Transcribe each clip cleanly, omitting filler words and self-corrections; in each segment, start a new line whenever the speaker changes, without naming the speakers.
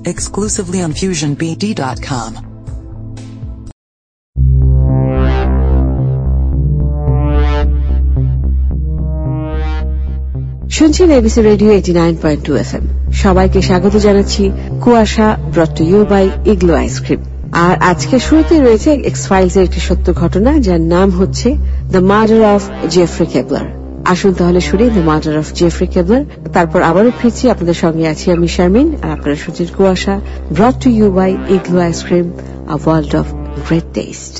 exclusively on FusionBD.com.
শুনছেন ABC radio 89.2 FM। সবাইকে স্বাগত জানাচ্ছি Kuasha brought to you by Igloo ice cream. আর আজকে শুরুতে রয়েছে এক্স ফাইলস এর একটি সত্য ঘটনা, যার নাম হচ্ছে দ্য মার্ডার অফ জেফ্রি কেবলার। আসুন তাহলে শুনি দ্য মার্ডার অফ জেফ্রি কেবলার। তারপর আবারও ফিরছি, আপনাদের সঙ্গে আছি আমি শারমিন, আর আপনারা শুনছেন Kuasha brought to you by Igloo ice cream, a world of great taste.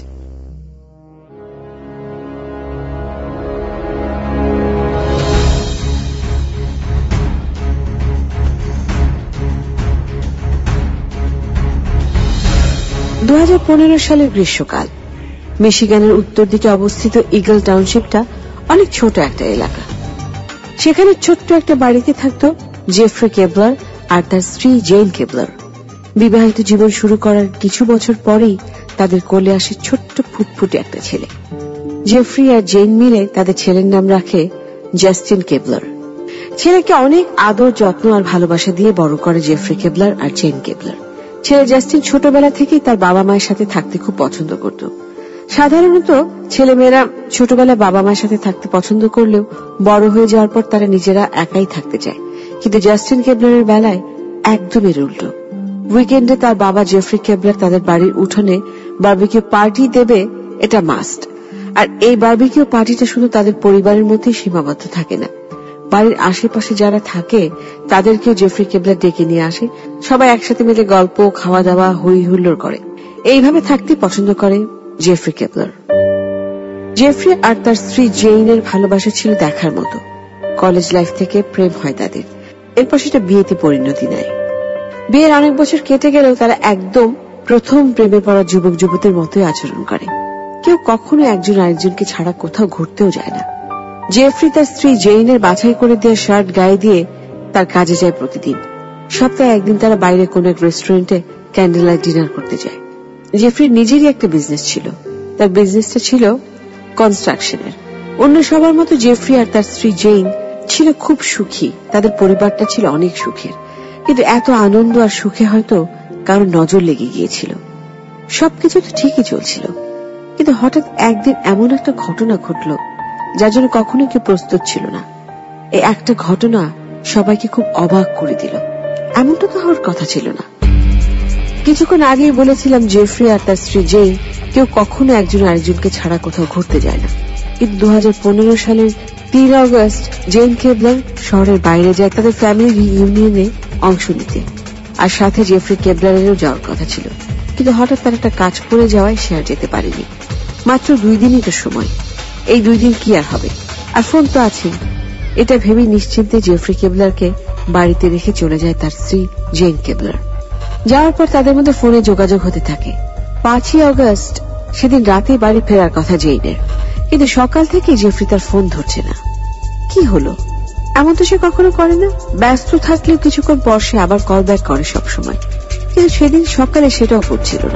2015 সালের গ্রীষ্মকাল। মিশিগানের উত্তর দিকে অবস্থিত ইগল টাউনশিপটা অনেক ছোট একটা এলাকা। সেখানে ছোট্ট একটা বাড়িতে থাকত জেফ্রি কেবলার আর তার স্ত্রী জেন কেবলার। বিবাহিত জীবন শুরু করার কিছু বছর পরেই তাদের কোলে আসে ছোট্ট ফুটফুটে একটা ছেলে। জেফ্রি আর জেন মিলে তাদের ছেলের নাম রাখে জাস্টিন কেবলার। ছেলেকে অনেক আদর, যত্ন আর ভালোবাসা দিয়ে বড় করে জেফ্রি কেবলার আর জেন কেবলার। ছেলে জাস্টিন ছোটবেলা থেকেই তার বাবা মায়ের সাথে থাকতে খুব পছন্দ করত। সাধারণত ছেলেমেয়েরা ছোটবেলায় বাবা মায়ের সাথে থাকতে পছন্দ করলেও বড় হয়ে যাওয়ার পর তারা নিজেরা একাই থাকতে চায়, কিন্তু জাস্টিন কেবলারের বেলায় একদমই উল্টো। উইকেন্ডে তার বাবা জেফ্রি কেবলার তাদের বাড়ির উঠোনে বারবিকিউ পার্টি দেবে, এটা মাস্ট। আর এই বারবিকিউ পার্টিটা শুধু তাদের পরিবারের মধ্যেই সীমাবদ্ধ থাকে না, বাড়ির আশেপাশে যারা থাকে তাদেরকেও জেফ্রি কেবলার ডেকে নিয়ে আসে। সবাই একসাথে মিলে গল্প, খাওয়া দাওয়া, হই হুল্লোড় করে। এইভাবে থাকতে পছন্দ করে জেফ্রি কেবলার। জেফ্রি আর তার স্ত্রী জেইনের ভালোবাসা ছিল দেখার মতো। কলেজ লাইফ থেকে প্রেম হয় তাদের, এরপর সেটা বিয়েতে পরিণতি নেয়। বিয়ের অনেক বছর কেটে গেলেও তারা একদম প্রথম প্রেমে পড়া যুবক যুবতীর মতোই আচরণ করে। কেউ কখনো একজন আরেকজনকে ছাড়া কোথাও ঘুরতেও যায় না। জেফ্রি তার স্ত্রী জেইনের বাছাই করে দেওয়া শার্ট গায়ে দিয়ে তার কাজে যায় প্রতিদিন। সপ্তাহে একদিন তারা বাইরে কোন এক রেস্টুরেন্টে ক্যান্ডেল লাইট ডিনার করতে যায়। জেফ্রির নিজেরই একটা বিজনেস ছিল, তার বিজনেসটা ছিল কনস্ট্রাকশনের। অন্য সবার মতো জেফ্রি আর তার স্ত্রী জেইন ছিল খুব সুখী, তাদের পরিবারটা ছিল অনেক সুখের। কিন্তু এত আনন্দ আর সুখে হয়তো কারো নজর লেগে গিয়েছিল। সবকিছু তো ঠিকই চলছিল, কিন্তু হঠাৎ একদিন এমন একটা ঘটনা ঘটল যার জন্য কখনো কেউ প্রস্তুত ছিল না। এই একটা ঘটনা সবাইকে খুব অবাক করে দিল। এমনটা তো হওয়ার কথা ছিল না। কিছুক্ষণ আগেই বলেছিলাম জেফ্রি আর তার স্ত্রী জেইন কেউ কখনো একজন আরেকজনকে ছাড়া কোথাও ঘুরতে যায় না, কিন্তু 2015 সালের 3 আগস্ট জেন কেবলার শহরের বাইরে যায় তাদের ফ্যামিলি রিইউনিয়নে অংশ নিতে। আর সাথে জেফ্রি কেবলারেরও যাওয়ার কথা ছিল, কিন্তু হঠাৎ তার একটা কাজ পড়ে যাওয়ায় সে আর যেতে পারেনি। মাত্র 2 দিনই তো সময়, এই 2 দিন কি আর হবে, আর ফোন তো আছে। এটা ভেবে নিশ্চিন্তে জেফ্রি কেবলারকে বাড়িতে রেখে চলে যায় তার স্ত্রী জেন কেবলার। যাওয়ার পর তাদের মধ্যে ফোনে যোগাযোগ হতে থাকে। 5 আগস্ট সেদিন রাতে বাড়ি ফেরার কথা জেইনের, কিন্তু সকাল থেকে জেফ্রি তার ফোন ধরছে না। কি হলো? এমন তো সে কখনো করে না। ব্যস্ত থাকলেও কিছুক্ষণ পর সে আবার কল ব্যাক করে সবসময়, কিন্তু সেদিন সকালে সেটাও করছিল না।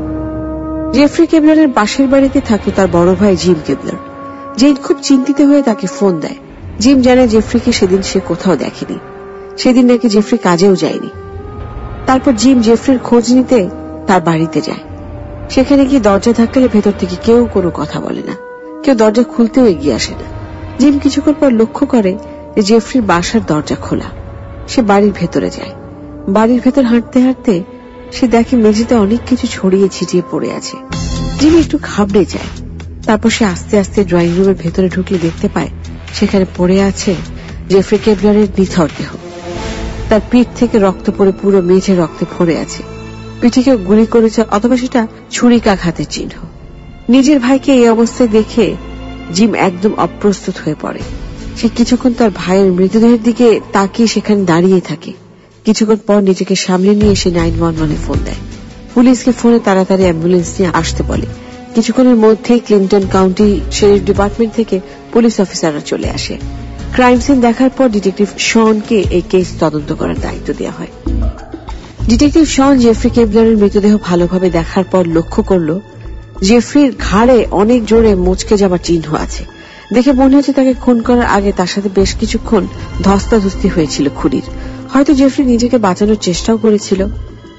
জেফ্রি কেবলারের পাশের বাড়িতে থাকতো তার বড় ভাই জিম কেবলার। জেইন খুব চিন্তিত হয়ে তাকে ফোন দেয়। জিম জানে জেফ্রিকে সেদিন সে কোথাও দেখেনি, সেদিন নাকি জেফ্রি কাজেও যায়নি। তারপর জিম জেফ্রির খোঁজ নিতে তার বাড়িতে যায়। সেখানে গিয়ে দরজা ধাক্কালে ভেতর থেকে কেউ কোনো কথা বলে না, কেউ দরজা খুলতেও এগিয়ে আসে না। জিম কিছুক্ষণ পর লক্ষ্য করে যে জেফ্রির বাসার দরজা খোলা। সে বাড়ির ভেতরে যায়। বাড়ির ভেতর হাঁটতে হাঁটতে সে দেখে মেঝেতে অনেক কিছু ছড়িয়ে ছিটিয়ে পড়ে আছে। জিম একটু ঘাবড়ে যায়। তারপর সে আস্তে আস্তে ড্রয়িং রুমের ভেতরে ঢুকলে দেখতে পায় সেখানে পড়ে আছে জেফ্রি কেবলারের নিথর দেহ। তার পিঠ থেকে রক্ত পড়ে পুরো মেঝে রক্তে ভরে আছে। পিঠে কেউ গুলি করেছে, অথবা সেটা ছুরিকাঘাতের চিহ্ন। নিজের ভাইকে এই অবস্থায় দেখে জিম একদম অপ্রস্তুত হয়ে পড়ে। সে কিছুক্ষণ তার ভাইয়ের মৃতদেহের দিকে তাকিয়ে সেখানে দাঁড়িয়ে থাকে। কিছুক্ষণ পর নিজেকে সামলে নিয়ে সে 911-এ ফোন দেয়। পুলিশকে ফোনে তাড়াতাড়ি অ্যাম্বুলেন্স নিয়ে আসতে বলে। কিছুক্ষণের মধ্যেই ক্লিন্টন কাউন্টি শেরিফ ডিপার্টমেন্ট থেকে পুলিশ অফিসাররা চলে আসে। ক্রাইম সিন দেখার পর ডিটেকটিভ শনকে এই কেস তদন্ত করার দায়িত্ব দেওয়া হয়। ডিটেকটিভ শন জেফ্রি কেবলারের মৃতদেহ ভালোভাবে দেখার পর লক্ষ্য করল জেফ্রির ঘাড়ে অনেক জোরে মুচকে যাবার চিহ্ন আছে। দেখে মনে হচ্ছে তাকে খুন করার আগে তার সাথে বেশ কিছুক্ষণ ধস্তাধস্তি হয়েছিল খুনির। হয়তো জেফ্রি নিজেকে বাঁচানোর চেষ্টাও করেছিল।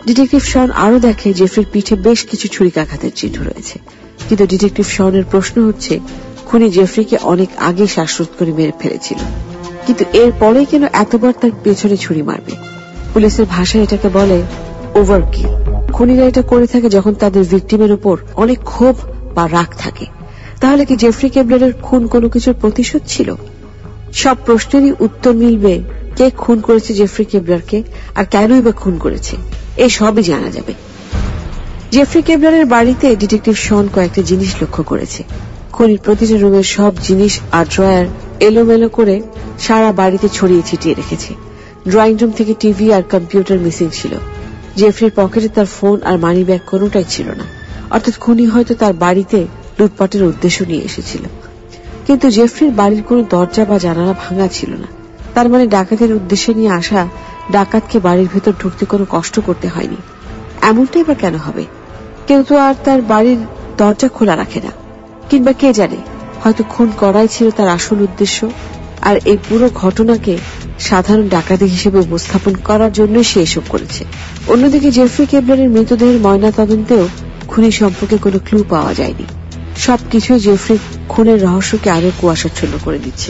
ডিটেকটিভ শন আরো দেখে জেফরির পিঠে বেশ কিছু ছুরিকাঘাতের চিহ্ন রয়েছে, কিন্তু ডিটেকটিভ শনের প্রশ্ন হচ্ছে খুনি জেফরিকে অনেক আগে শ্বাসরোধ করে মেরে ফেলেছিল, কিন্তু এর পরেই কেন এতবার তার পেছনে ছুরি মারবে? পুলিশের ভাষায় এটাকে বলে ওভারকিল। খুনিরা এটা করে থাকে যখন তাদের ভিকটিমের উপর অনেক ক্ষোভ বা রাগ থাকে। তাহলে কি জেফরি কেবলারের খুন কোনো কিছুর প্রতিশোধ ছিল? সব প্রশ্নেরই উত্তর মিলবে কে খুন করেছে জেফরি কেবলারকে, আর কেনই বা খুন করেছে, এই সবই জানা যাবে। জেফরি কেবলারের বাড়িতে ডিটেকটিভ শন কয়েকটা জিনিস লক্ষ্য করেছে। খুনির প্রতিটা রুমের সব জিনিস আর ড্রয়ার এলোমেলো করে সারা বাড়িতে ছড়িয়ে ছিটিয়ে রেখেছে। ড্রয়িং রুম থেকে টিভি আর কম্পিউটার মিসিং ছিল। জেফরির পকেটে তার ফোন আর মানি ব্যাগ কোনোটাই ছিল না, অর্থাৎ খুনি হয়তো তার বাড়িতে লুটপাটের উদ্দেশ্য নিয়ে এসেছিল। কিন্তু জেফরির বাড়ির কোনো দরজা বা জানালা ভাঙা ছিল না, তার মানে ডাকাতের উদ্দেশ্যে নিয়ে আসা ডাকাতকে বাড়ির ভেতর ঢুকতে কোনো কষ্ট করতে হয়নি। এমনটাই বা কেন হবে? কেউ তো আর তার বাড়ির দরজা খোলা রাখে না। কিংবা কে জানে, হয়তো খুন করাই ছিল তার আসল উদ্দেশ্য, আর এই পুরো ঘটনাকে সাধারণ ডাকাতি হিসেবে উপস্থাপন করার জন্য সে এসব করেছে। অন্যদিকে জেফরি কেবলারের মৃতদেহের ময়না তদন্তেও খুনি সম্পর্কে কোনো ক্লু পাওয়া যায়নি। সবকিছুই জেফরির খুনের রহস্যকে আরো কুয়াশাচ্ছন্ন করে দিচ্ছে।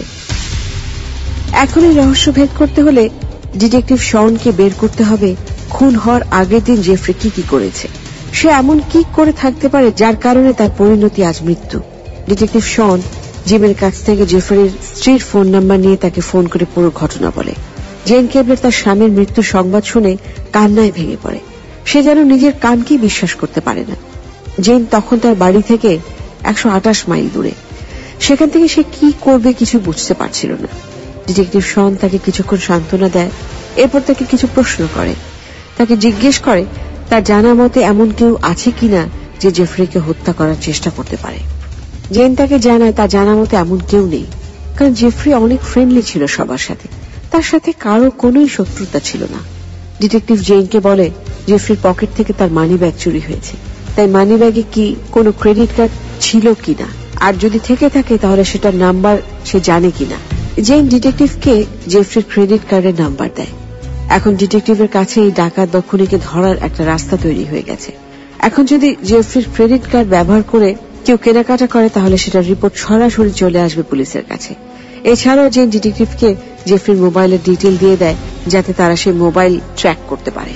এখন এই রহস্য ভেদ করতে হলে ডিটেকটিভ শনকে বের করতে হবে খুন হওয়ার আগের দিন জেফরি কি করেছে। সে এমন কি করে থাকতে পারে যার কারণে তার পরিণতি আজ মৃত্যু। ডিটেকটিভ শন জিমের কাছ থেকে জেফরির স্ত্রীর ফোন নাম্বার নিয়ে তাকে ফোন করে পুরো ঘটনা বলে। জেন কেবলার তার স্বামীর মৃত্যুর সংবাদ শুনে কান্নায় ভেঙে পড়ে। সে যেন নিজের কানকেই বিশ্বাস করতে পারে না। জেন তখন তার বাড়ি থেকে 128 মাইল দূরে। সেখান থেকে সে কি করবে কিছু বুঝতে পারছিল না। ডিটেকটিভ শন তাকে কিছুক্ষণ সান্ত্বনা দেয়, এরপর তাকে কিছু প্রশ্ন করে। তাকে জিজ্ঞেস করে তার জানা মতে এমন কেউ আছে কিনা যে জেফরিকে হত্যা করার চেষ্টা করতে পারে। জেন তাকে জানায় তার জানা মতে এমন কেউ নেই, কারণ জেফরি অনেক ফ্রেন্ডলি ছিল সবার সাথে, তার সাথে কারো কোনোই শত্রুতা ছিল না। ডিটেকটিভ জেনকে বলে জেফরির পকেট থেকে তার মানি ব্যাগ চুরি হয়েছে, তাই মানি ব্যাগে কি কোনো ক্রেডিট কার্ড ছিল কিনা, আর যদি থেকে থাকে তাহলে সেটার নাম্বার সে জানে কিনা। জেন ডিটেকটিভকে জেফরির ক্রেডিট কার্ডের নাম্বার দেয়। এখন ডিটেকটিভের কাছে এই ডাকাত বা খুনিকে ধরার একটা রাস্তা তৈরি হয়ে গেছে। এখন যদি জেফরির ক্রেডিট কার্ড ব্যবহার করে কেউ কেনাকাটা করে তাহলে সেটার রিপোর্ট সরাসরি চলে আসবে পুলিশের কাছে। এছাড়াও জেন ডিটেকটিভকে জেফরির মোবাইলের ডিটেল দিয়ে দেয় যাতে তারা সেই মোবাইল ট্র্যাক করতে পারে।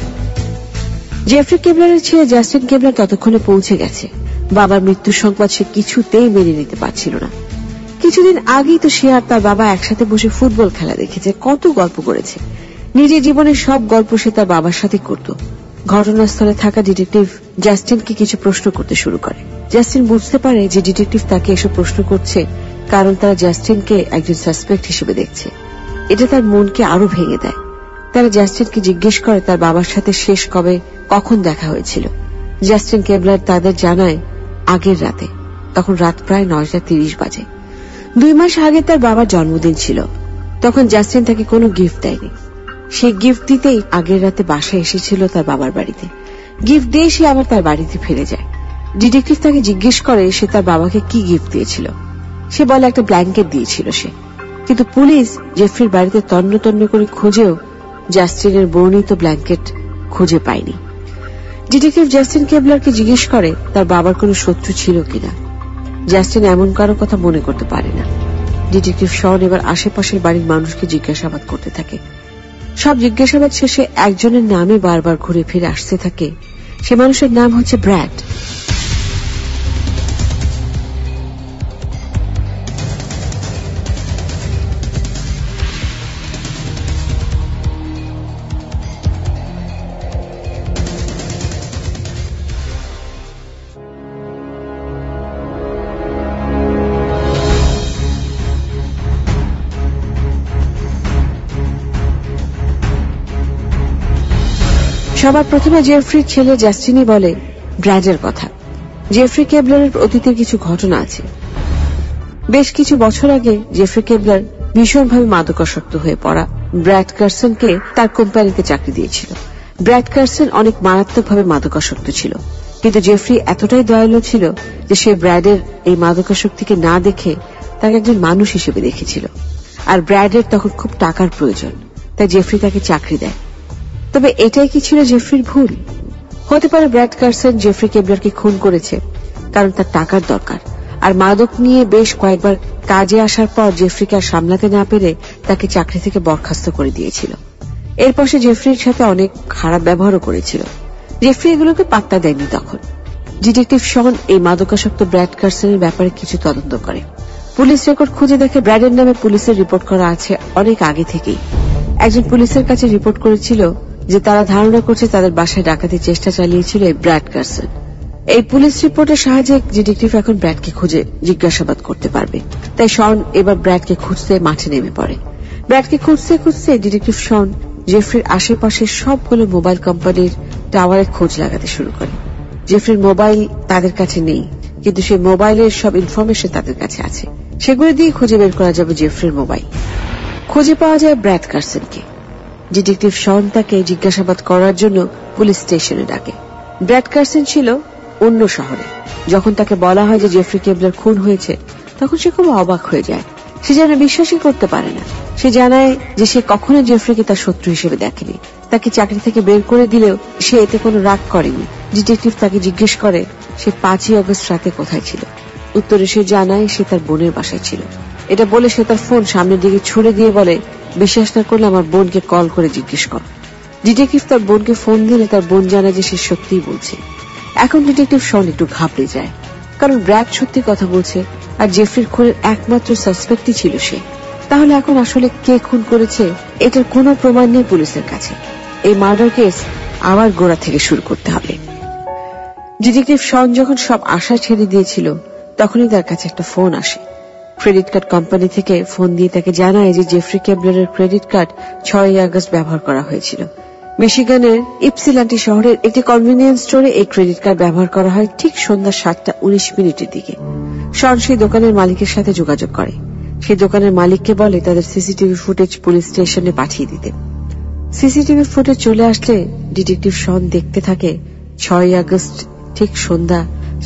জেফরি কেবলারের ছেলে জাস্টিন কেবলার ততক্ষণে পৌঁছে গেছে। বাবার মৃত্যুর সংবাদ সে কিছুতেই মেনে নিতে পারছিল না। কিছুদিন আগেই তো সে আর তার বাবা একসাথে বসে ফুটবল খেলা দেখেছে, কত গল্প করেছে। নিজের জীবনের সব গল্প সে তার বাবার সাথে করত। ঘটনাস্থলে থাকা ডিটেকটিভ জাস্টিনকে কিছু প্রশ্ন করতে শুরু করে। জাস্টিন বুঝতে পারে যে ডিটেকটিভ তাকে এসব প্রশ্ন করছে কারণ তারা জাস্টিনকে একজন সাসপেক্ট হিসেবে দেখছে। এটা তার মনকে আরো ভেঙে দেয়। তারা জাস্টিনকে জিজ্ঞেস করে তার বাবার সাথে শেষ কবে কখন দেখা হয়েছিল। জাস্টিন কেবলার তাদের জানায় আগের রাতে, তখন রাত প্রায় 9:30 বাজে। 2 মাস আগে তার বাবার জন্মদিন ছিল। তখন জাস্টিন তাকে কোনো গিফট দেয়নি। সে গিফট দিতেই আগের রাতে বাসায় এসেছিল তার বাবার বাড়িতে। গিফট দিয়ে সে আবার তার বাড়িতে ফিরে যায়। ডিটেকটিভ তাকে জিজ্ঞেস করে সে তার বাবাকে কি গিফট দিয়েছিল। সে বলে একটা ব্ল্যাঙ্কেট দিয়েছিল সে। কিন্তু পুলিশ জেফরির বাড়িতে তন্ন তন্ন করে খোঁজেও জাস্টিনের বর্ণিত ব্ল্যাঙ্কেট খুঁজে পায়নি। ডিটেকটিভ জাস্টিন কেবলারকে জিজ্ঞেস করে তার বাবার কোনো শত্রু ছিল কিনা। জাস্টিন এমন কারো কথা মনে করতে পারে না। ডিটেকটিভ শন এবার আশেপাশের বাড়ির মানুষকে জিজ্ঞাসাবাদ করতে থাকে। সব জিজ্ঞাসাবাদ শেষে একজনের নামে বারবার ঘুরে ফিরে আসতে থাকে। সে মানুষের নাম হচ্ছে ব্র্যাড। সবার প্রথমে জেফরির ছেলে জাস্টিনই বলে ব্র্যাডের কথা। জেফরি কেবলারের অতীতের কিছু ঘটনা আছে। বেশ কিছু বছর আগে জেফরি কেবলার ভীষণভাবে মাদকাসক্ত হয়ে পড়া ব্র্যাড কার্সনকে তার কোম্পানিতে চাকরি দিয়েছিল। ব্র্যাড কার্সন অনেক মারাত্মকভাবে মাদকাসক্ত ছিল, কিন্তু জেফরি এতটাই দয়ালু ছিল যে সে ব্র্যাডের এই মাদকাসক্তিকে না দেখে তাকে একজন মানুষ হিসেবে দেখেছিল। আর ব্র্যাডের তখন খুব টাকার প্রয়োজন, তাই জেফরি তাকে চাকরি দেয়। তবে এটাই কি ছিল জেফরির ভুল? হতে পারে ব্র্যাড কারসন জেফ্রি কেবলারকে খুন করেছে কারণ তার টাকার দরকার, আর মাদক নিয়ে বেশ কয়েকবার কাজে আসার পর জেফ্রিকে আর সামলাতে না পেরে তাকে চাকরি থেকে বরখাস্ত করে দিয়েছিল। এরপর সে জেফ্রির সাথে অনেক খারাপ ব্যবহারও করেছিল। জেফ্রি এগুলোকে পাত্তা দেয়নি। তখন ডিটেকটিভ শন এই মাদকাসক্ত ব্র্যাড কারসনের ব্যাপারে কিছু তদন্ত করে। পুলিশ রেকর্ড খুঁজে দেখে ব্র্যাডের নামে পুলিশের রিপোর্ট করা আছে অনেক আগে থেকেই। একজন পুলিশের কাছে রিপোর্ট করেছিল যে তারা ধারণা করছে তাদের বাসায় ডাকাতির চেষ্টা চালিয়েছিল এই ব্র্যাড কারসন। এই পুলিশ রিপোর্টের সাহায্যে ডিটেকটিভ এখন ব্র্যাডকে খুঁজে জিজ্ঞাসাবাদ করতে পারবে। তাই শন এবার ব্র্যাডকে খুঁজতে মাঠে নেমে পড়ে। ব্র্যাডকে খুঁজতে খুঁজতে ডিটেকটিভ শন জেফ্রির আশেপাশে সবগুলো মোবাইল কোম্পানির টাওয়ারে খোঁজ লাগাতে শুরু করে। জেফ্রির মোবাইল তাদের কাছে নেই, কিন্তু সেই মোবাইলের সব ইনফরমেশন তাদের কাছে আছে। সেগুলো দিয়ে খুঁজে বের করা যাবে জেফ্রির মোবাইল। খুঁজে পাওয়া যায় ব্র্যাড কারসনকে। ডিটেকটিভ শন তাকে জিজ্ঞাসাবাদ করার জন্য পুলিশ স্টেশনে ডাকে। ব্র্যাড কারসন ছিল অন্য শহরে। যখন তাকে বলা হয় যে জেফ্রি কেবলার খুন হয়েছে, তখন সে খুব অবাক হয়ে যায়। সে যেন বিশ্বাসই করতে পারে না। সে জানায় যে সে কখনো জেফ্রিকে তার শত্রু হিসেবে দেখেনি। তাকে চাকরি থেকে বের করে দিলেও সে এতে কোনো রাগ করেনি। ডিটেকটিভ তাকে জিজ্ঞেস করে সে 5ই আগস্ট রাতে কোথায় ছিল। উত্তরে সে জানায় সে তার বোনের বাসায় ছিল। এটা বলে সে তার ফোন সামনের দিকে ছুড়ে দিয়ে বলে, বিশ্বাস না করলে আমার বোনকে কল করে জিজ্ঞেস কর। ডিটেকটিভ তার বোনকে ফোন দিলে তার বোন জানায় যে সে সত্যিই বলছে। এখন ডিটেকটিভ শন একটু ঘাবড়ে যায়, কারণ ব্র্যাড সত্যি কথা বলছে আর জেফ্রির খুনের একমাত্র সাসপেক্টই ছিল সে। তাহলে এখন আসলে কে খুন করেছে এটার কোনো প্রমাণ নেই পুলিশের কাছে। এই মার্ডার কেস আবার গোড়া থেকে শুরু করতে হবে। ডিটেকটিভ শন যখন সব আশা ছেড়ে দিয়েছিল, তখনই তার কাছে একটা ফোন আসে। ক্রেডিট কার্ড কোম্পানি থেকে ফোন দিয়ে তাকে জানায় যে জেফ্রি কেবলারের ক্রেডিট কার্ড 6ই আগস্ট ব্যবহার করা হয়েছিল। মিশিগানের ইপসিলান্টি শহরের একটি কনভেনিয়েন্স স্টোরে এই ক্রেডিট কার্ড ব্যবহার করা হয় ঠিক সন্ধ্যা 7:19 দিকে। শন সেই দোকানের মালিকের সাথে যোগাযোগ করে। সেই দোকানের মালিককে বলে তাদের সিসিটিভি ফুটেজ পুলিশ স্টেশনে পাঠিয়ে দিতে। সিসিটিভি ফুটেজ চলে আসলে ডিটেকটিভ শন দেখতে থাকে 6ই আগস্ট ঠিক সন্ধ্যা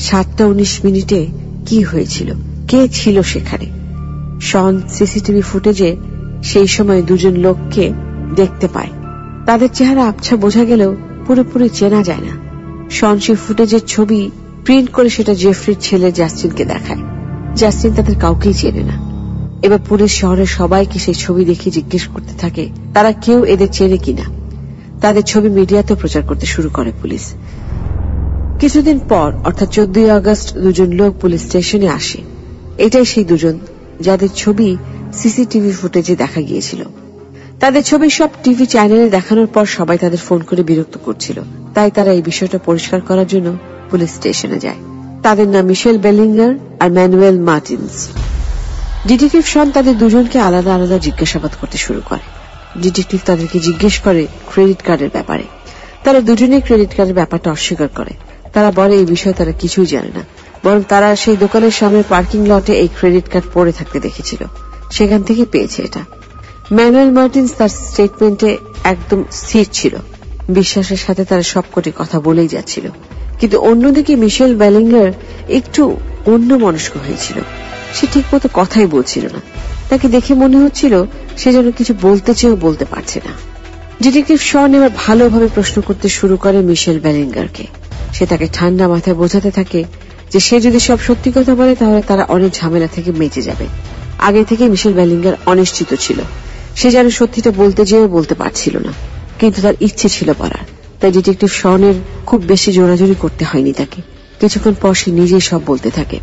7:19 কি হয়েছিল, কে ছিল সেখানে। শন সিসিটিভি ফুটেজে সেই সময় দুজন লোককে দেখতে পায়। তাদের চেহারা আবছা বোঝা গেলেও পুরোপুরি চেনা যায় না। শন সেই ফুটেজের ছবি প্রিন্ট করে সেটা জেফ্রির ছেলে জাস্টিনকে দেখায়। জাস্টিন তাদের কাউকেই চেনে না। এবার পুলিশ শহরের সবাইকে সেই ছবি দেখে জিজ্ঞেস করতে থাকে তারা কেউ এদের চেনে কিনা। তাদের ছবি মিডিয়াতে প্রচার করতে শুরু করে পুলিশ। কিছুদিন পর অর্থাৎ 14ই আগস্ট দুজন লোক পুলিশ স্টেশনে আসে। এটাই সেই দুজন যাদের ছবি সিসিটিভি ফুটেজে দেখা গিয়েছিল। তাদের ছবি সব টিভি চ্যানেলে দেখানোর পর সবাই তাদের ফোন করে বিরক্ত করছিল। তাই তারা এই বিষয়টা পরিষ্কার করার জন্য পুলিশ স্টেশনে যায়। তাদের নাম মিশেল বেলিঙ্গার আর ম্যানুয়েল মার্টিন্স। ডিটেকটিভ শন তাদের দুজনকে আলাদা আলাদা জিজ্ঞাসাবাদ করতে শুরু করে। ডিটেকটিভ তাদেরকে জিজ্ঞেস করে ক্রেডিট কার্ডের ব্যাপারে। তারা দুজনেই ক্রেডিট কার্ডের ব্যাপারটা অস্বীকার করে। তারা বলে এই বিষয়ে তারা কিছুই জানে না, বরং তারা সেই দোকানের সামনে পার্কিং লটে এই ক্রেডিট কার্ড পড়ে থাকতে দেখেছিল, সেখান থেকে পেয়েছে এটা। ম্যানুয়েল মার্টিন্স তার স্টেটমেন্টে একদম স্থির ছিল। বিশ্বাসের সাথে তারা সবকটি কথা বলেই যাচ্ছিল। কিন্তু অন্যদিকে মিশেল বেলিঙ্গার একটু অন্য মনস্ক হয়েছিল। সে ঠিকমতো কথাই বলছিল না। তাকে দেখে মনে হচ্ছিল সে যেন কিছু বলতে চেয়েও বলতে পারছে না। ডিটেকটিভ শন এবার ভালোভাবে প্রশ্ন করতে শুরু করে মিশেল বেলিঙ্গারকে। সে তাকে ঠান্ডা মাথায় বোঝাতে থাকে যে সে যদি সব সত্যি কথা বলে তাহলে তারা অনেক ঝামেলা থেকে বেঁচে যাবে। আগে থেকে মিশেল বেলিঙ্গার অনিশ্চিত ছিল। সে যেন সত্যিটা বলতে যেও বলতে পারছিল না, কিন্তু তার ইচ্ছে ছিল বলার। তাই ডিটেকটিভ শনের খুব বেশি জোরাজোরি করতে হয়নি তাকে। কিছুক্ষণ পর সে নিজেই সব বলতে থাকে।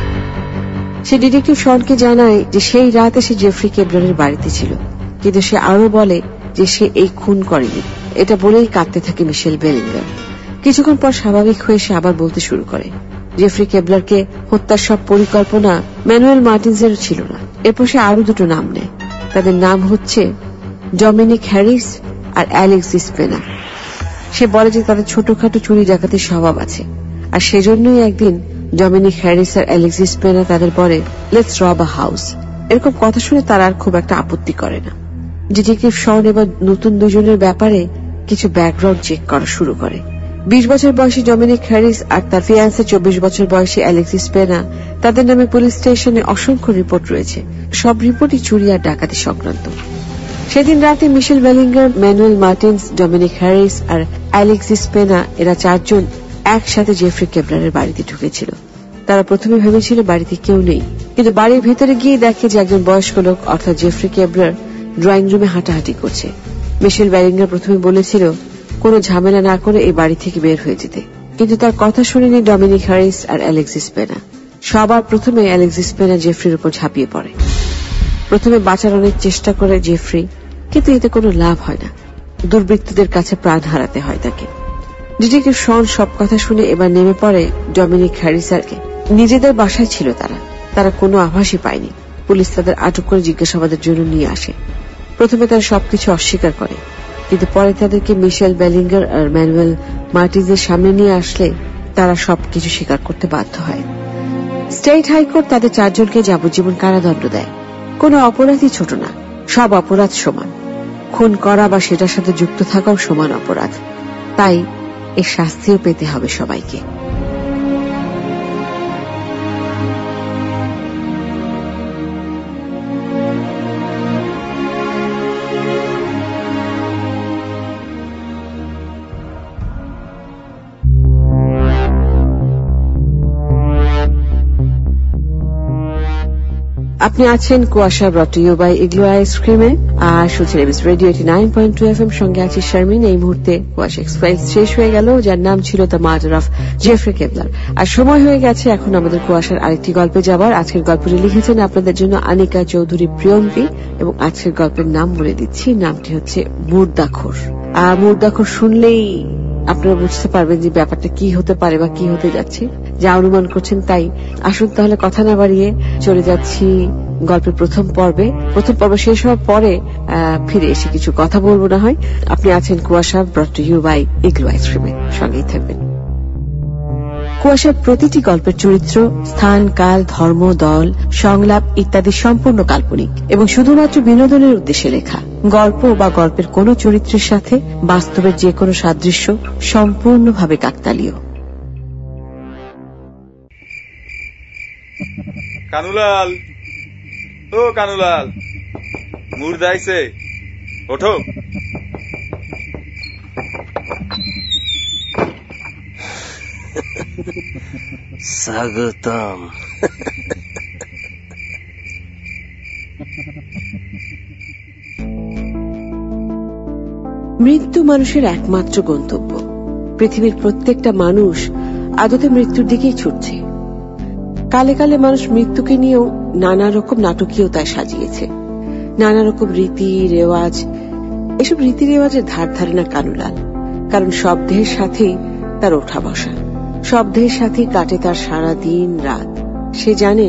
সে ডিটেকটিভ শনকে জানায় যে সেই রাতে সে জেফ্রি কেবলারের বাড়িতে ছিল, কিন্তু সে আরো বলে যে সে এই খুন করেনি। এটা বলেই কাঁদতে থাকে মিশেল বেলিঙ্গার। কিছুক্ষণ পর স্বাভাবিক হয়ে সে আবার বলতে শুরু করে জেফ্রি কেবলারকে হত্যার সব পরিকল্পনা ম্যানুয়েল মার্টিন্সের ছিল না। এরপর সে আরো দুটো নাম নেয়। তাদের নাম হচ্ছে ডমিনিক হ্যারিস আর অ্যালেক্সিস পেনা। সে বলে যে তাদের ছোটখাটো চুরি ডাকাতির স্বভাব আছে, আর সেজন্যই একদিন ডমিনিক হ্যারিস আর অ্যালেক্সিস পেনা তাদের বলে লেটস রব আ হাউস। এরকম কথা শুনে তারা আর খুব একটা আপত্তি করে না। ডিটেকটিভ শন এবার নতুন দুজনের ব্যাপারে কিছু ব্যাকগ্রাউন্ড চেক করা শুরু করে। 20 বছর বয়সী ডমিনিক হ্যারিস আর তার ফিয়ান্সে 24 বছর বয়সী অ্যালেক্সিস পেনা, তাদের নামে পুলিশ স্টেশনে অসংখ্য রিপোর্ট রয়েছে। সব রিপোর্টই চুরি আর ডাকাতি সংক্রান্ত। সেদিন রাতে Michelle Bellinger, Manuel Martins, Dominic Harris আর অ্যালেক্সিস পেনা এরা 4 জন একসাথে জেফ্রি কেবলারের বাড়িতে ঢুকেছিল। তারা প্রথমে ভেবেছিল বাড়িতে কেউ নেই, কিন্তু বাড়ির ভেতরে গিয়ে দেখে যে একজন বয়স্ক লোক অর্থাৎ জেফ্রি কেবলার ড্রয়িং রুমে হাঁটাহাঁটি করছে। মিশেল বেলিঙ্গার প্রথমে বলেছিল কোনো ঝামেলা না করে এই বাড়ি থেকে বের হয়ে যেতে, কিন্তু তার কথা শুনেনি ডমিনিক হ্যারিস আর অ্যালেক্সিস পেনা। সবার প্রথমে অ্যালেক্সিস পেনা জেফ্রির উপর ঝাঁপিয়ে পড়ে। প্রথমে বাঁচার অনেক চেষ্টা করে জেফ্রি, কিন্তু এতে কোনো লাভ হয় না। দুর্বৃত্তদের কাছে প্রাণ হারাতে হয় তাকে। ডিটেকটিভ শন সব কথা শুনে এবার নেমে পড়ে ডমিনিক হ্যারিসারকে। নিজেদের বাসায় ছিল তারা কোনো আভাসই পায়নি। পুলিশ তাদের আটক করে জিজ্ঞাসাবাদের জন্য নিয়ে আসে। প্রথমে তারা সবকিছু অস্বীকার করে, কিন্তু পরে তাদেরকে মিশেল বেলিঙ্গার আর ম্যানুয়েল মার্টিন্সের সামনে নিয়ে আসলে তারা সবকিছু স্বীকার করতে বাধ্য হয়। স্টেট হাইকোর্ট তাদের 4 জনকে যাবজ্জীবন কারাদণ্ড দেয়। কোনো অপরাধই ছোট না, সব অপরাধ সমান। খুন করা বা সেটার সাথে যুক্ত থাকাও সমান অপরাধ, তাই এর শাস্তিও পেতে হবে সবাইকে। আপনি আছেন Kuasha, brought to you by Igloo আইসক্রিমে, আর শুনছেন এবিসি রেডিও 89.2 FM। সঙ্গে আছি শারমিন। এই মুহূর্তে কুয়াশা এক্সপ্রেস শেষ হয়ে গেল, যার নাম ছিল দ্য মার্ডার অফ জেফ্রি কেবলার। আর সময় হয়ে গেছে এখন আমাদের কুয়াশার আরেকটি গল্পে যাবার। আজকের গল্পটি লিখেছেন আপনাদের জন্য আনিকা চৌধুরী প্রিয়ম্পী, এবং আজকের গল্পের নাম বলে দিচ্ছি, নামটি হচ্ছে মুর্দাখোর। আর মুর্দাখোর শুনলেই আপনারা বুঝতে পারবেন যে ব্যাপারটা কি হতে পারে বা কি হতে যাচ্ছে, যা অনুমান করছেন তাই। আসুন তাহলে কথা না বাড়িয়ে চলে যাচ্ছি গল্পের প্রথম পর্বে। প্রথম পর্ব শেষ হওয়ার পরে ফিরে এসে কিছু কথা বলবো না হয়। আপনি আছেন Kuasha, brought to you by Igloo আইসক্রিমে, সঙ্গেই থাকবেন। কুয়াশার প্রতিটি গল্পের চরিত্র, স্থান, কাল, ধর্ম, দল, সংলাপ ইত্যাদি সম্পূর্ণ কাল্পনিক এবং শুধুমাত্র বিনোদনের উদ্দেশ্যে লেখা। গল্প বা গল্পের কোন চরিত্রের সাথে বাস্তবের যে কোনো সাদৃশ্য সম্পূর্ণভাবে কাকতালীয়।
কানুলাল, ও কানুলাল, মুর্দা আইছে, ওঠো।
স্বাগতম।
মৃত্যু মানুষের একমাত্র গন্তব্য। পৃথিবীর প্রত্যেকটা মানুষ আদতে মৃত্যুর দিকেই ছুটছে। কালে কালে মানুষ মৃত্যুকে নিয়েও নানা রকম নাটকীয়তায় সাজিয়েছে, নানা রকম রীতি রেওয়াজ। এসব রীতি রেওয়াজের ধার ধারে না কানুলাল, কারণ সব দেহের সাথেই তার ওঠা বসা, সব দেহের সাথেই কাটে তার সারা দিন রাত। সে জানে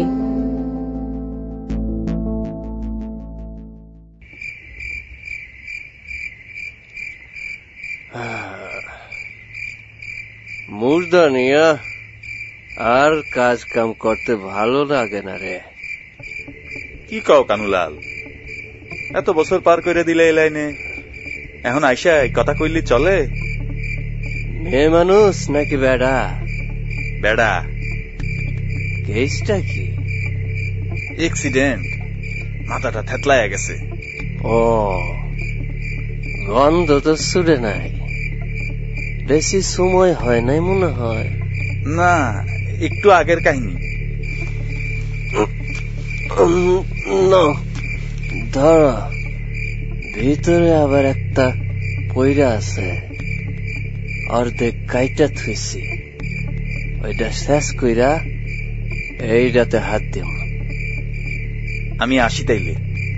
মুর্দা নিয়া আর কাজ কাম করতে ভালো লাগে না রে।
কি কও কানুলাল, এত বছর পার করে দিলে এই লাইনে, এখন আইসা কথা কইলি চলে?
মেয়ে মানুষ নাকি বেড়া?
বেড়া।
কেসটা কি?
এক্সিডেন্ট, মাথাটা থেতলায়া গেছে।
ও, গন্ধ তো সুরে নাই, বেশি সময় হয় নাই মনে হয়।
না, একটু আগের কাহিনী।
ধর, ভিতরে আবার একটা পয়রা আছে, অর্ধেক কাইটা থুইছি, ওইটা শেষ কইরা এইটাতে হাত দিম।
আমি আসি তাইলে।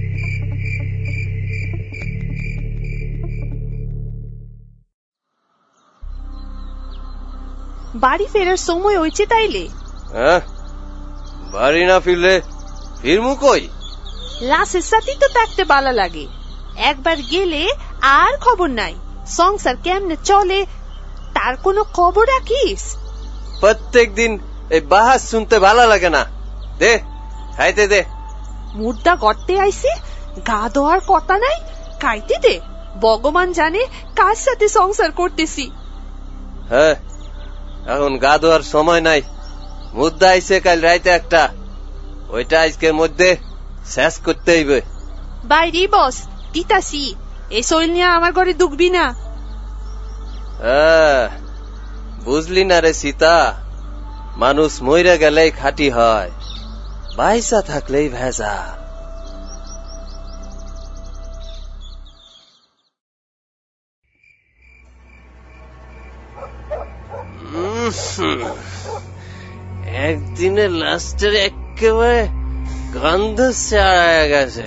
বাড়ি ফেরার সময় হয়েছে তাইলে?
হ্যাঁ, বাড়ি না ফিরলে ফিরমু কই?
লাশের সাথেই তো থাকতে ভালো লাগে, একবার গেলে আর খবর নাই। সংসার কেমনে চলে তার কোনো খবর রাখিস?
প্রত্যেক দিন এই বাহাস শুনতে ভালো লাগে না। দে খাইতে দে।
মুর্দা গড়তে আইসি, গা ধোয়ার কথা নাই, খাইতে দে। ভগবান জানে কার সাথে সংসার করতেছি।
হ্যাঁ, এখন গা ধোয়ার সময় নাই। মুদ্দা আইছে কাল রাইতে একটা, ওইটা আজকের মধ্যে শেষ করতে হইবে।
বাইরে বস, দিতাছি, এই শৈল নিয়ে আমার ঘরে ঢুকবি না।
বুঝলি না রে সীতা, মানুষ মইরা গেলেই খাঁটি হয়, বাইসা থাকলেই ভেজা। একদিনে লাস্টের একেবারে গন্ধ ছাড়া গেছে।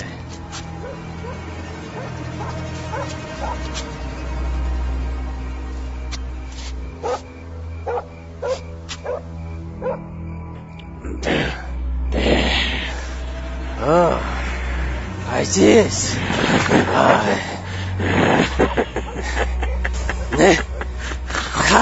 খাইছিস? খা।